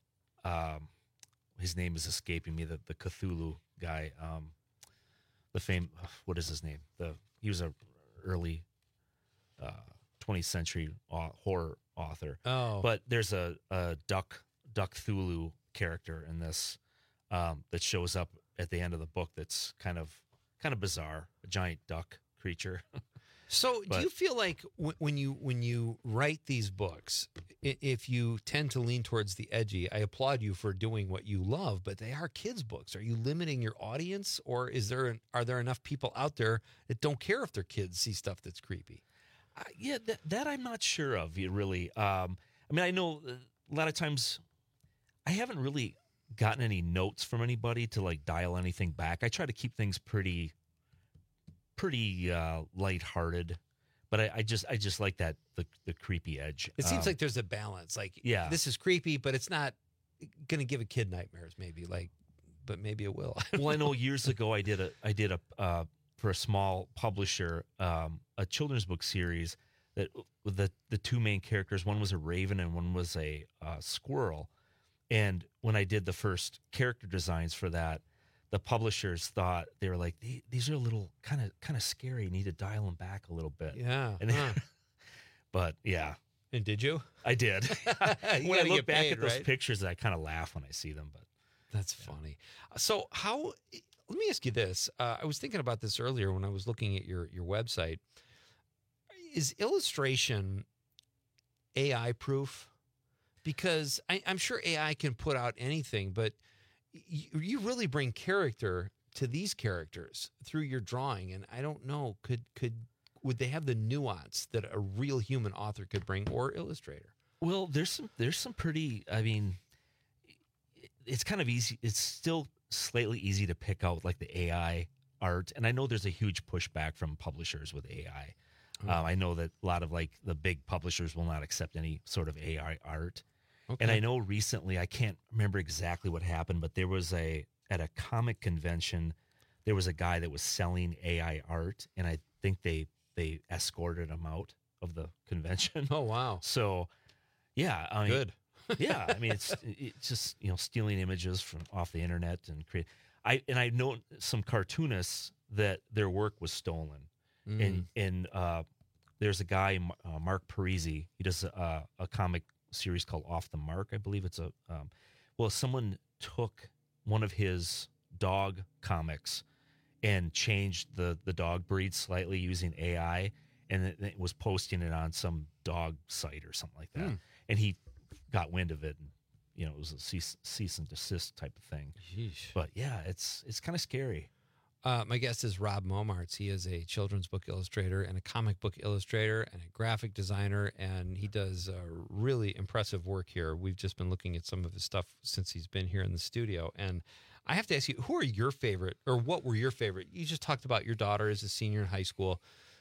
Speaker 27: his name is escaping me, the Cthulhu guy, what is his name? He was a early 20th century horror author.
Speaker 21: Oh.
Speaker 27: But there's a Duck Thulu character in this that shows up at the end of the book that's kind of bizarre, a giant duck creature.
Speaker 21: So do you feel like when you write these books, if you tend to lean towards the edgy, I applaud you for doing what you love, but they are kids' books. Are you limiting your audience, or are there enough people out there that don't care if their kids see stuff that's creepy?
Speaker 27: Yeah, that I'm not sure of, really. I mean, I know a lot of times I haven't really gotten any notes from anybody to like dial anything back. I try to keep things pretty lighthearted, but I just like that the creepy edge.
Speaker 21: It seems like there's a balance. Like,
Speaker 27: yeah,
Speaker 21: this is creepy, but it's not going to give a kid nightmares. Maybe but maybe it will.
Speaker 27: Well, I know years ago I did a for a small publisher a children's book series that with the two main characters, one was a raven and one was a squirrel. And when I did the first character designs for that, the publishers thought, they were like, these are a little kind of scary. You need to dial them back a little bit.
Speaker 21: Yeah.
Speaker 27: And but yeah.
Speaker 21: And did you?
Speaker 27: I did. When I look back at those
Speaker 21: right?
Speaker 27: pictures, I kind of laugh when I see them. But
Speaker 21: that's funny. So let me ask you this. I was thinking about this earlier when I was looking at your website. Is illustration AI proof? Because I'm sure AI can put out anything, but you really bring character to these characters through your drawing, and I don't know, would they have the nuance that a real human author could bring, or illustrator?
Speaker 27: Well, there's some pretty. I mean, it's kind of easy. It's still slightly easy to pick out like the AI art, and I know there's a huge pushback from publishers with AI. I know that a lot of like the big publishers will not accept any sort of AI art. Okay. And I know recently, I can't remember exactly what happened, but there was at a comic convention, there was a guy that was selling AI art, and I think they escorted him out of the convention.
Speaker 21: Oh, wow.
Speaker 27: So, yeah. I mean,
Speaker 21: good.
Speaker 27: Yeah. I mean, it's just, stealing images from off the internet and create. I know some cartoonists that their work was stolen. And there's a guy, Mark Parisi, he does a comic series called Off the Mark. I believe it's someone took one of his dog comics and changed the dog breed slightly using AI, and it was posting it on some dog site or something like that. And he got wind of it, and it was a cease and desist type of thing.
Speaker 21: Yeesh.
Speaker 27: But yeah, it's kind of scary.
Speaker 21: My guest is Rob Momartz. He is a children's book illustrator and a comic book illustrator and a graphic designer, and he does really impressive work here. We've just been looking at some of his stuff since he's been here in the studio. And I have to ask you, who are your favorite, or what were your favorite? You just talked about your daughter as a senior in high school.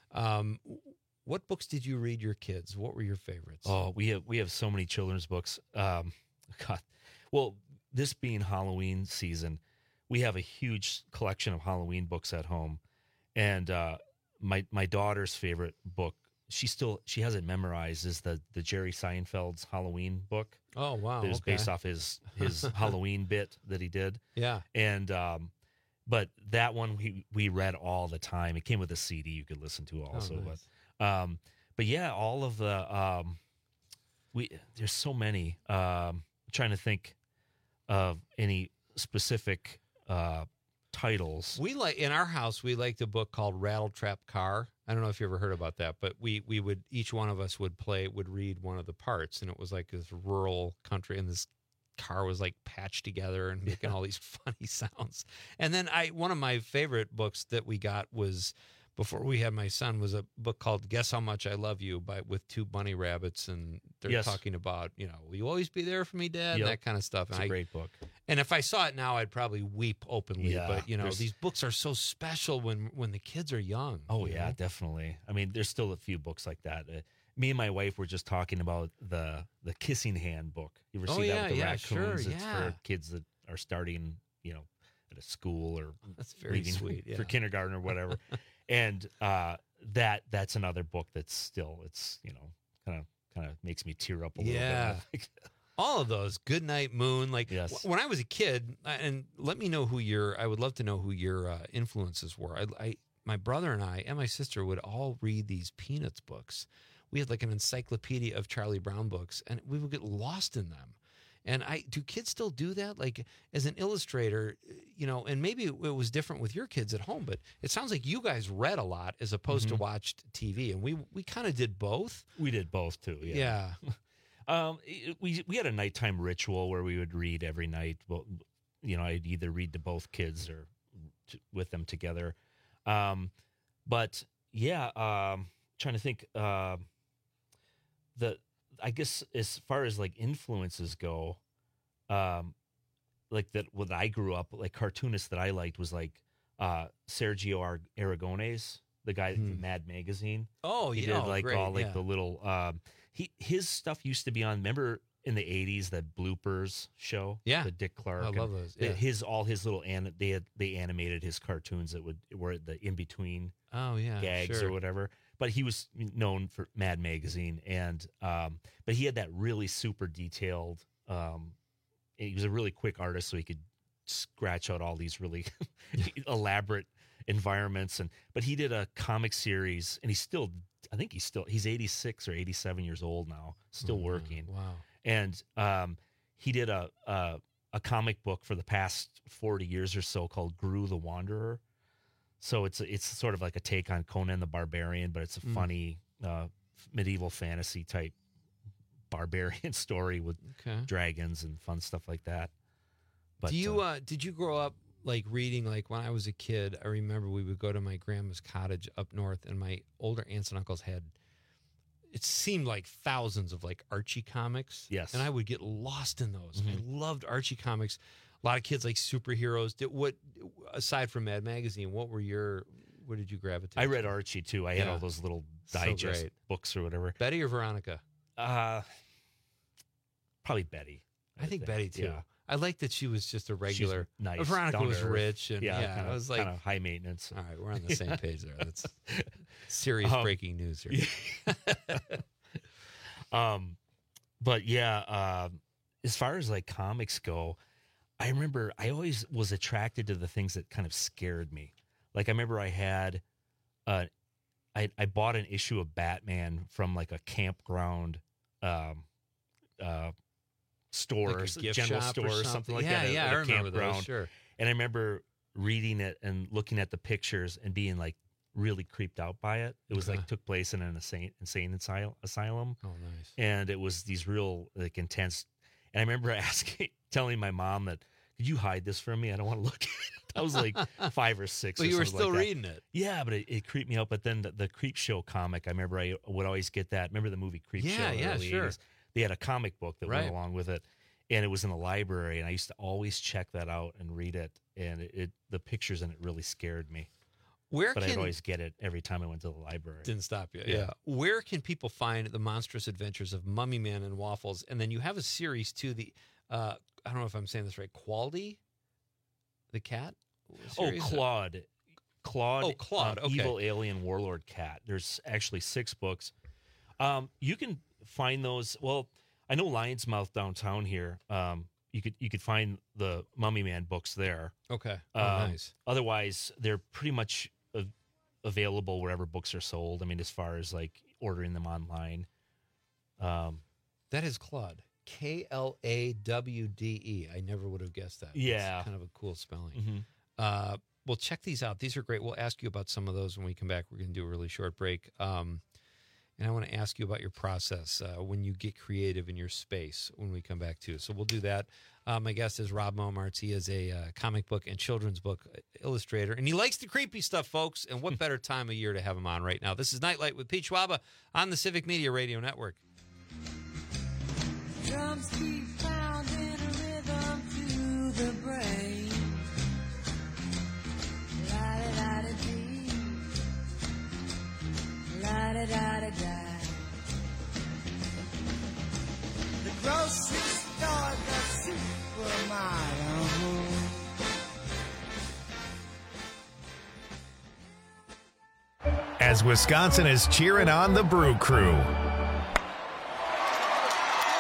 Speaker 21: What books did you read your kids? What were your favorites?
Speaker 27: Oh, we have so many children's books. God. Well, this being Halloween season, we have a huge collection of Halloween books at home, and my daughter's favorite book, she hasn't memorized, is the Jerry Seinfeld's Halloween book.
Speaker 21: Oh wow!
Speaker 27: It was based off his Halloween bit that he did.
Speaker 21: Yeah,
Speaker 27: and but that one we read all the time. It came with a CD you could listen to also.
Speaker 21: Oh, nice.
Speaker 27: But yeah, all of the there's so many. I'm trying to think of any specific titles.
Speaker 21: We in our house, we liked a book called Rattletrap Car. I don't know if you ever heard about that, but we would, each one of us would read one of the parts, and it was like this rural country, and this car was like patched together and making all these funny sounds. And then one of my favorite books that we got was, before we had my son, was a book called Guess How Much I Love You with two bunny rabbits, and they're talking about, will you always be there for me, Dad?
Speaker 27: Yep.
Speaker 21: And that kind of stuff.
Speaker 27: It's a great book.
Speaker 21: And if I saw it now, I'd probably weep openly.
Speaker 27: Yeah,
Speaker 21: but these books are so special when the kids are young.
Speaker 27: Oh yeah, definitely. I mean, there's still a few books like that. Me and my wife were just talking about the Kissing Hand book. You ever see that with the raccoons?
Speaker 21: Sure,
Speaker 27: it's for kids that are starting, at a school or
Speaker 21: that's very
Speaker 27: leaving
Speaker 21: sweet
Speaker 27: for kindergarten or whatever. And that's another book that's still, it's kind of makes me tear up a little bit.
Speaker 21: All of those, Goodnight Moon. Like when I was a kid, and let me know I would love to know who your influences were. my brother and I and my sister would all read these Peanuts books. We had like an encyclopedia of Charlie Brown books, and we would get lost in them. And do kids still do that? Like as an illustrator, and maybe it was different with your kids at home, but it sounds like you guys read a lot as opposed to watched TV. And we kind of did both.
Speaker 27: We did both too. Yeah. We had a nighttime ritual where we would read every night. Well, I'd either read to both kids or with them together. But yeah, trying to think, I guess as far as like influences go, like that, when I grew up, like cartoonists that I liked was like Sergio Aragonés, the guy from Mad Magazine.
Speaker 21: Oh,
Speaker 27: he
Speaker 21: yeah,
Speaker 27: did like
Speaker 21: great,
Speaker 27: all like the little. His stuff used to be on. Remember in the '80s that Bloopers show?
Speaker 21: Yeah,
Speaker 27: the Dick Clark.
Speaker 21: I love those. Yeah.
Speaker 27: All his little they animated his cartoons that were the in between.
Speaker 21: Oh yeah,
Speaker 27: gags
Speaker 21: sure.
Speaker 27: or whatever. But he was known for Mad Magazine, and but he had that really super detailed. He was a really quick artist, so he could scratch out all these really elaborate environments. But he did a comic series, and he's 86 or 87 years old now, still working.
Speaker 21: Wow!
Speaker 27: And he did a comic book for the past 40 years or so called Gru the Wanderer. So it's sort of like a take on Conan the Barbarian, but it's a funny medieval fantasy type barbarian story with dragons and fun stuff like that. But
Speaker 21: did you grow up like reading? Like when I was a kid, I remember we would go to my grandma's cottage up north, and my older aunts and uncles had, it seemed like thousands of like Archie comics.
Speaker 27: Yes,
Speaker 21: and I would get lost in those. I loved Archie comics. A lot of kids like superheroes. Aside from Mad Magazine, what did you gravitate?
Speaker 27: I read Archie too. I had all those little digest books or whatever.
Speaker 21: Betty or Veronica?
Speaker 27: Probably Betty.
Speaker 21: I think Betty too.
Speaker 27: Yeah.
Speaker 21: I like that she was just a regular.
Speaker 27: She's nice.
Speaker 21: Veronica was rich and I was like
Speaker 27: kind of high maintenance.
Speaker 21: All right, we're on the same page there. That's serious breaking news here.
Speaker 27: But yeah, as far as like comics go, I remember I always was attracted to the things that kind of scared me. Like I remember I had, I bought an issue of Batman from like a campground, store,
Speaker 21: like a gift
Speaker 27: general
Speaker 21: shop
Speaker 27: store or something like
Speaker 21: that.
Speaker 27: that.
Speaker 21: Yeah,
Speaker 27: at
Speaker 21: I
Speaker 27: a
Speaker 21: remember
Speaker 27: campground.
Speaker 21: those. Sure.
Speaker 27: And I remember reading it and looking at the pictures and being like really creeped out by it. It was like took place in an insane asylum.
Speaker 21: Oh, nice.
Speaker 27: And it was these real like intense. And I remember telling my mom that, could you hide this from me? I don't want to look at it. I was like 5 or 6.
Speaker 21: But you were still
Speaker 27: like
Speaker 21: reading it.
Speaker 27: Yeah, but it creeped me out. But then the Creep Show comic, I remember I would always get that. Remember the movie Creep Show?
Speaker 21: Yeah, sure.
Speaker 27: 80s? They had a comic book that went along with it. And it was in the library. And I used to always check that out and read it. And the pictures in it really scared me. I'd always get it every time I went to the library.
Speaker 21: Didn't stop you. Yeah. Where can people find the monstrous adventures of Mummy Man and Waffles? And then you have a series too. I don't know if I'm saying this right. Quality, the cat.
Speaker 27: Claude. Claude.
Speaker 21: Okay.
Speaker 27: Evil Alien Warlord Cat. There's actually 6 books. You can find those. Well, I know Lion's Mouth downtown here. You could find the Mummy Man books there.
Speaker 21: Okay. Nice.
Speaker 27: Otherwise, they're pretty much available wherever books are sold. I mean, as far as like ordering them online.
Speaker 21: That is Claude. Klawde. I never would have guessed that.
Speaker 27: Yeah.
Speaker 21: It's kind of a cool spelling. Well, check these out. These are great. We'll ask you about some of those when we come back. We're going to do a really short break. And I want to ask you about your process when you get creative in your space when we come back too. So we'll do that. My guest is Rob Momartz. He is a comic book and children's book illustrator, and he likes the creepy stuff, folks. And what better time of year to have him on right now? This is Nightlight with Pete Schwaba on the Civic Media Radio Network.
Speaker 3: Drums keep pounding a rhythm to the brain. La-da-da-da-dee. La-da-da-da-da. The grocery store, the supermarket.
Speaker 2: As Wisconsin is cheering on the Brew Crew.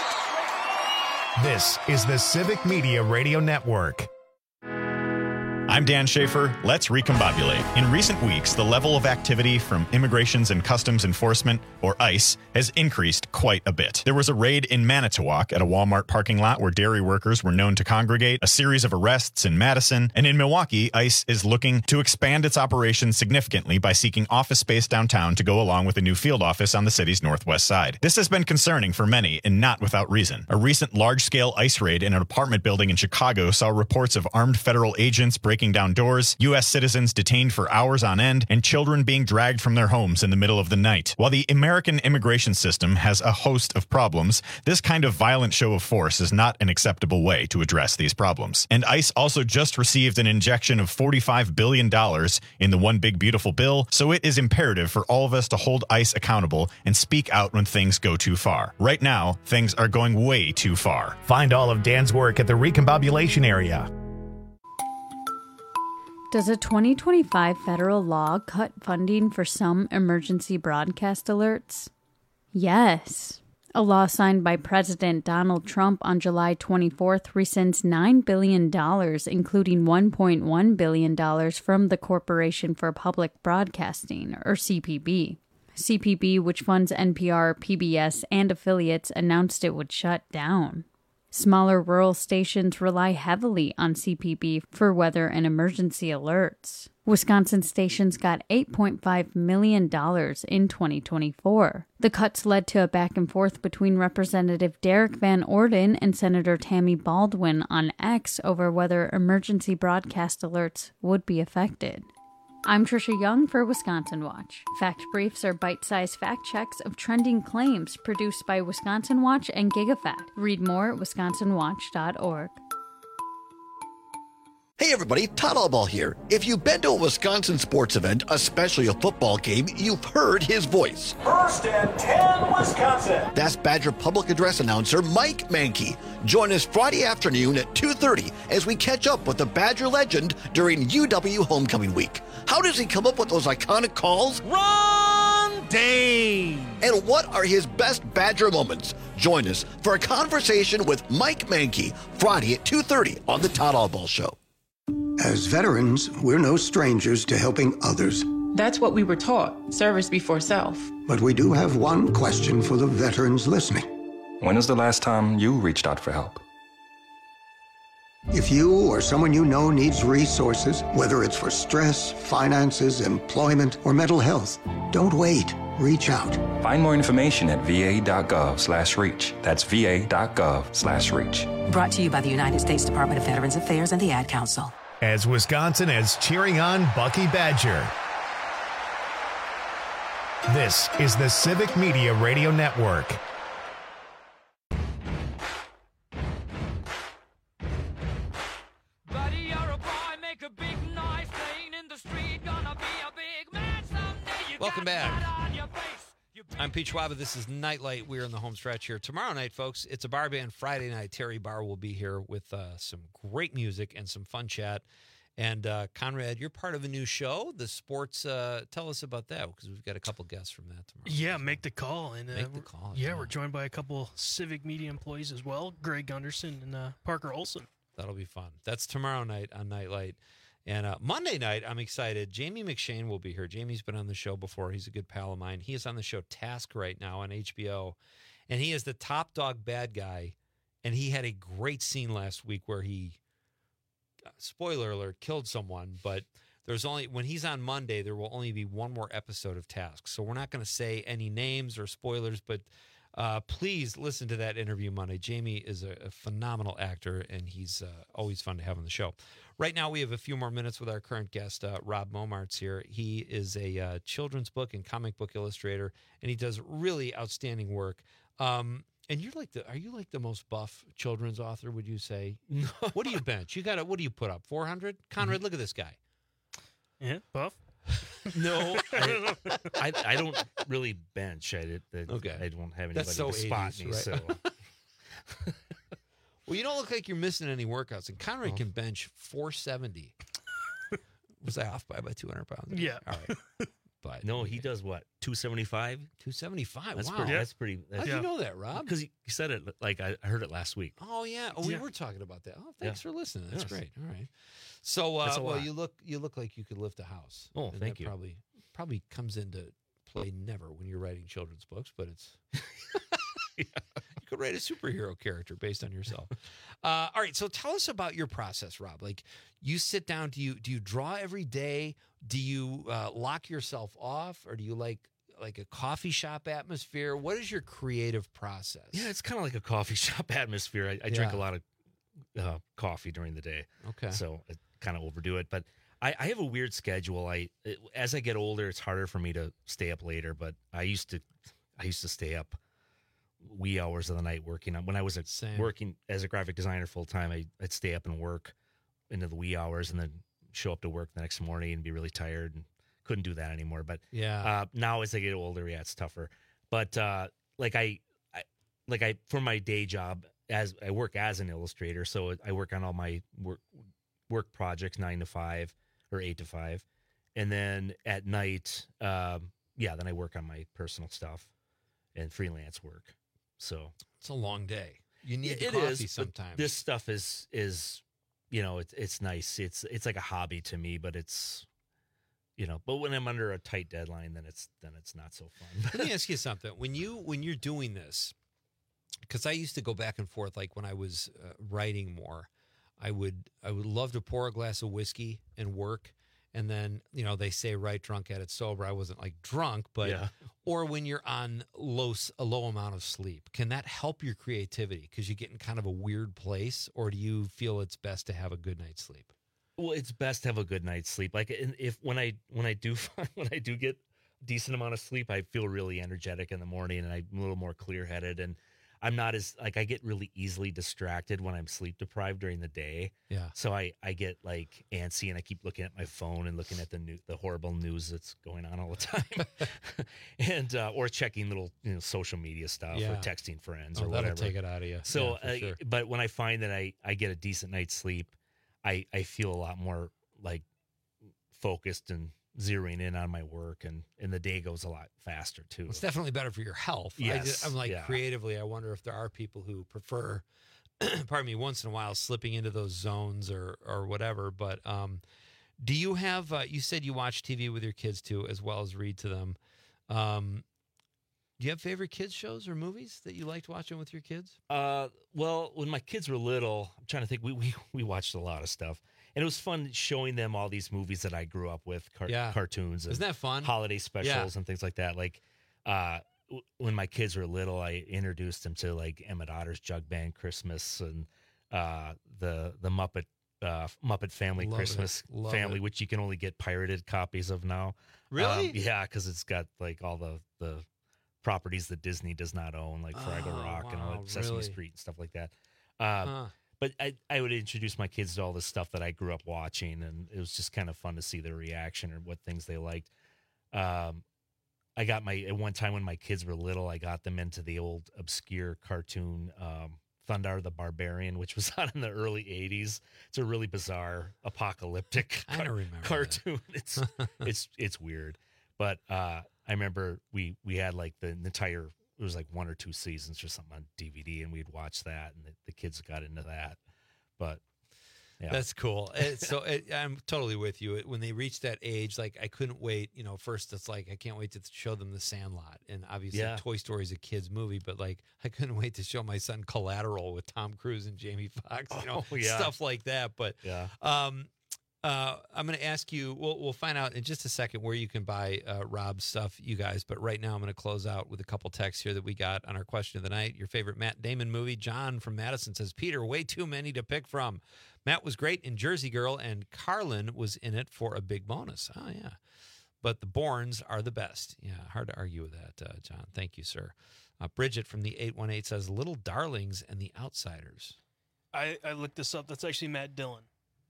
Speaker 2: This is the Civic Media Radio Network.
Speaker 6: I'm Dan Schaefer. Let's recombobulate. In recent weeks, the level of activity from Immigrations and Customs Enforcement, or ICE, has increased quite a bit. There was a raid in Manitowoc at a Walmart parking lot where dairy workers were known to congregate, a series of arrests in Madison, and in Milwaukee, ICE is looking to expand its operations significantly by seeking office space downtown to go along with a new field office on the city's northwest side. This has been concerning for many, and not without reason. A recent large-scale ICE raid in an apartment building in Chicago saw reports of armed federal agents breaking down doors, U.S. citizens detained for hours on end, and children being dragged from their homes in the middle of the night. While the American immigration system has a host of problems, this kind of violent show of force is not an acceptable way to address these problems. And ICE also just received an injection of $45 billion in the One Big Beautiful Bill, so it is imperative for all of us to hold ICE accountable and speak out when things go too far. Right now, things are going way too far.
Speaker 2: Find all of Dan's work at the Recombobulation area.
Speaker 12: Does a 2025 federal law cut funding for some emergency broadcast alerts? Yes. A law signed by President Donald Trump on July 24th rescinds $9 billion, including $1.1 billion from the Corporation for Public Broadcasting, or CPB. CPB, which funds NPR, PBS, and affiliates, announced it would shut down. Smaller rural stations rely heavily on CPB for weather and emergency alerts. Wisconsin stations got $8.5 million in 2024. The cuts led to a back and forth between Representative Derek Van Orden and Senator Tammy Baldwin on X over whether emergency broadcast alerts would be affected. I'm Trisha Young for Wisconsin Watch. Fact Briefs are bite-sized fact checks of trending claims produced by Wisconsin Watch and GigaFact. Read more at wisconsinwatch.org.
Speaker 20: Hey everybody, Todd Allball here. If you've been to a Wisconsin sports event, especially a football game, you've heard his voice.
Speaker 22: First and 10, Wisconsin.
Speaker 20: That's Badger public address announcer Mike Mankey. Join us Friday afternoon at 2:30 as we catch up with the Badger legend during UW Homecoming Week. How does he come up with those iconic calls? Run, Dane! And what are his best Badger moments? Join us for a conversation with Mike Mankey Friday at 2:30 on the Todd Allball Show.
Speaker 23: As veterans, we're no strangers to helping others.
Speaker 24: That's what we were taught, service before self.
Speaker 23: But we do have one question for the veterans listening.
Speaker 25: When was the last time you reached out for help?
Speaker 23: If you or someone you know needs resources, whether it's for stress, finances, employment, or mental health, don't wait. Reach out.
Speaker 25: Find more information at va.gov/reach. That's va.gov/reach.
Speaker 26: Brought to you by the United States Department of Veterans Affairs and the Ad Council.
Speaker 2: As Wisconsin is cheering on Bucky Badger. This is the Civic Media Radio Network.
Speaker 21: Welcome back. I'm Pete Schwab. This is Nightlight. We're in the home stretch here. Tomorrow night, folks, it's a bar band Friday night. Terry Barr will be here with some great music and some fun chat. And Conrad, you're part of a new show, the sports. Tell us about that, because we've got a couple guests from that tomorrow.
Speaker 26: Yeah, make the call. And
Speaker 21: make the call.
Speaker 26: Yeah, we're joined by a couple Civic Media employees as well, Greg Gunderson and Parker Olson.
Speaker 21: That'll be fun. That's tomorrow night on Nightlight. And Monday night, I'm excited. Jamie McShane will be here. Jamie's been on the show before. He's a good pal of mine. He is on the show Task right now on HBO. And he is the top dog bad guy. And he had a great scene last week where he, spoiler alert, killed someone. But there's only, when he's on Monday, there will only be one more episode of Task. So we're not going to say any names or spoilers, but please listen to that interview Monday. Jamie is a phenomenal actor, and he's always fun to have on the show. Right now, we have a few more minutes with our current guest, Rob Momartz here. He is a children's book and comic book illustrator, and he does really outstanding work. And you're like are you like the most buff children's author, would you say? What do you bench? What do you put up? 400? Conrad, look at this guy.
Speaker 26: Yeah, buff.
Speaker 27: No, I don't really bench. I don't have anybody to spot 80s, me. Right? So.
Speaker 21: Well, you don't look like you're missing any workouts. And Conrad can bench 470. Was I off by about 200 pounds?
Speaker 26: Yeah.
Speaker 21: All right. but
Speaker 27: No, he does what? 275?
Speaker 21: 275.
Speaker 27: That's
Speaker 21: Wow.
Speaker 27: pretty. That's pretty.
Speaker 21: How'd you know that, Rob?
Speaker 27: Because he said it like I heard it last week.
Speaker 21: Oh yeah. Oh, we were talking about that. Oh, thanks for listening. That's
Speaker 27: Yes.
Speaker 21: great. All right. So,
Speaker 27: That's a
Speaker 21: well,
Speaker 27: lot.
Speaker 21: you look like you could lift a house.
Speaker 27: Oh,
Speaker 21: And
Speaker 27: thank
Speaker 21: that
Speaker 27: you.
Speaker 21: Probably comes into play never when you're writing children's books, but it's you could write a superhero character based on yourself. All right. So tell us about your process, Rob. Like you sit down. Do you draw every day? Do you lock yourself off, or do you like a coffee shop atmosphere? What is your creative process?
Speaker 27: Yeah, it's kind of like a coffee shop atmosphere. I drink
Speaker 21: Yeah.
Speaker 27: a lot of coffee during the day.
Speaker 21: Okay.
Speaker 27: So I kind of overdo it. But I have a weird schedule. As I get older, it's harder for me to stay up later. But I used to stay up wee hours of the night working on. When I was working as a graphic designer full time, I'd stay up and work into the wee hours and then show up to work the next morning and be really tired and couldn't do that anymore. But now as I get older, it's tougher. But I for my day job, as I work as an illustrator, so I work on all my work projects 9 to 5 or 8 to 5, and then at night, then I work on my personal stuff and freelance work. So
Speaker 21: it's a long day. You need
Speaker 27: it
Speaker 21: coffee
Speaker 27: is,
Speaker 21: sometimes.
Speaker 27: This stuff is it's nice. It's like a hobby to me, but it's but when I'm under a tight deadline, then it's not so fun.
Speaker 21: Let me ask you something. When you're doing this, because I used to go back and forth, like when I was writing more, I would love to pour a glass of whiskey and work, and then they say write drunk, at it sober. I wasn't like drunk, but or when you're on a low amount of sleep, can that help your creativity because you get in kind of a weird place, or do you feel it's best to have a good night's sleep?
Speaker 27: Well, it's best to have a good night's sleep. Like when I do get a decent amount of sleep, I feel really energetic in the morning, and I'm a little more clear headed, and I'm not as I get really easily distracted when I'm sleep deprived during the day.
Speaker 21: Yeah.
Speaker 27: So I get like antsy, and I keep looking at my phone and looking at the horrible news that's going on all the time, and or checking little social media stuff or texting friends or whatever.
Speaker 21: That'll take it out of you.
Speaker 27: So,
Speaker 21: Yeah, for sure.
Speaker 27: but when I find that I get a decent night's sleep, I feel a lot more like focused and zeroing in on my work, and the day goes a lot faster too.
Speaker 21: It's definitely better for your health.
Speaker 27: Yes,
Speaker 21: I'm like creatively, I wonder if there are people who prefer, pardon me, once in a while slipping into those zones or whatever. But do you have, you said you watch TV with your kids too, as well as read to them. Do you have favorite kids shows or movies that you liked watching with your kids?
Speaker 27: Well, when my kids were little, I'm trying to think, we watched a lot of stuff. And it was fun showing them all these movies that I grew up with, cartoons. And
Speaker 21: Isn't that fun?
Speaker 27: Holiday specials and things like that. Like when my kids were little, I introduced them to like Emmett Otter's Jug Band Christmas and the Muppet Family Christmas Family, which you can only get pirated copies of now.
Speaker 21: Really?
Speaker 27: Yeah, because it's got like all the properties that Disney does not own, like Fraggle Rock and all Sesame Street and stuff like that. But I would introduce my kids to all this stuff that I grew up watching, and it was just kind of fun to see their reaction or what things they liked. I got at one time when my kids were little, I got them into the old obscure cartoon Thundar the Barbarian, which was out in the early 80s. It's a really bizarre apocalyptic cartoon. It's weird. But I remember we had like the entire, it was like 1 or 2 seasons or something on DVD, and we'd watch that, and the kids got into that. But yeah.
Speaker 21: That's cool. I'm totally with you. When they reach that age, like I couldn't wait. First it's like I can't wait to show them The Sandlot, and obviously Toy Story is a kids movie, but like I couldn't wait to show my son Collateral with Tom Cruise and Jamie Foxx. Stuff like that. But I'm going to ask you. We'll find out in just a second where you can buy Rob's stuff, you guys. But right now, I'm going to close out with a couple texts here that we got on our question of the night. Your favorite Matt Damon movie? John from Madison says, Peter, way too many to pick from. Matt was great in Jersey Girl, and Carlin was in it for a big bonus. Oh yeah, but the Bournes are the best. Yeah, hard to argue with that, John. Thank you, sir. Bridget from the 818 says, Little Darlings and The Outsiders.
Speaker 26: I looked this up. That's actually Matt Dillon.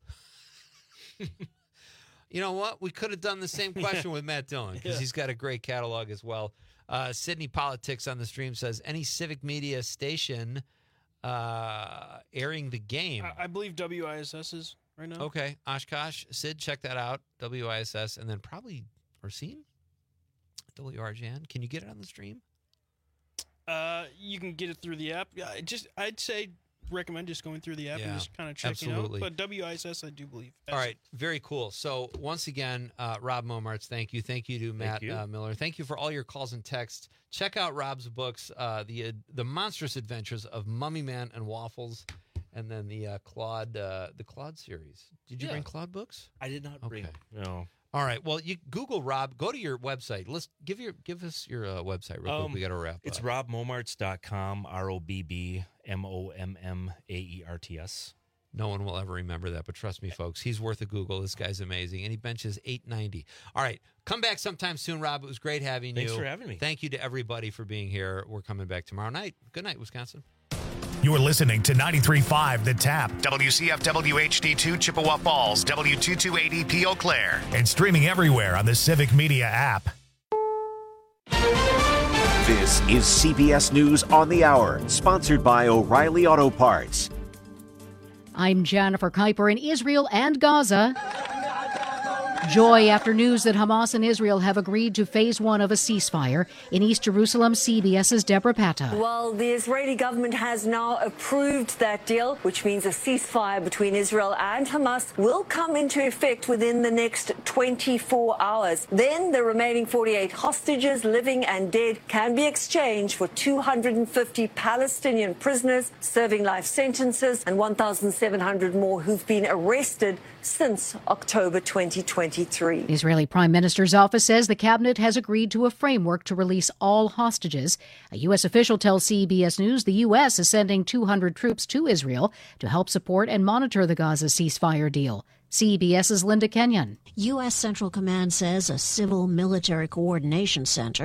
Speaker 21: You know what? We could have done the same question with Matt Dillon because he's got a great catalog as well. Sydney Politics on the stream says, any civic media station airing the game?
Speaker 26: I believe WISS is right now.
Speaker 21: Okay. Oshkosh. Sid, check that out. WISS. And then probably Racine? WRJN. Can you get it on the stream?
Speaker 26: You can get it through the app. Yeah, I'd say recommend just going through the app and just kind of checking
Speaker 21: absolutely.
Speaker 26: out. But WISS, I do believe.
Speaker 21: All right, very cool. So once again, Rob Momarts, thank you. Thank you to Matt Miller. Thank you for all your calls and texts. Check out Rob's books, the Monstrous Adventures of Mummy Man and Waffles, and then the Claude series. Did you bring Claude books?
Speaker 27: I did not bring. No.
Speaker 21: All right. Well, you Google Rob. Go to your website. Let's give us your website real quick. We got to wrap.
Speaker 27: It's robmomarts.com. ROBBMOMMAERTS.
Speaker 21: No one will ever remember that, but trust me, folks, he's worth a Google. This guy's amazing, and he benches 890. All right, come back sometime soon, Rob. It was great having you.
Speaker 27: Thanks for having me.
Speaker 21: Thank you to everybody for being here. We're coming back tomorrow night. Good night, Wisconsin.
Speaker 2: You're listening to 93.5 The Tap, WCFW HD2 Chippewa Falls, W228EP Eau Claire, and streaming everywhere on the Civic Media app.
Speaker 4: This is CBS News on the Hour, sponsored by O'Reilly Auto Parts.
Speaker 7: I'm Jennifer Kuiper in Israel and Gaza. Joy after news that Hamas and Israel have agreed to phase one of a ceasefire. In East Jerusalem, CBS's Deborah Patta.
Speaker 8: Well, the Israeli government has now approved that deal, which means a ceasefire between Israel and Hamas will come into effect within the next 24 hours. Then the remaining 48 hostages, living and dead, can be exchanged for 250 Palestinian prisoners serving life sentences and 1,700 more who've been arrested since October 2023.
Speaker 7: The Israeli Prime Minister's office says the cabinet has agreed to a framework to release all hostages. A U.S. official tells CBS News the U.S. is sending 200 troops to Israel to help support and monitor the Gaza ceasefire deal. CBS's Linda Kenyon.
Speaker 9: U.S. Central Command says a civil military coordination center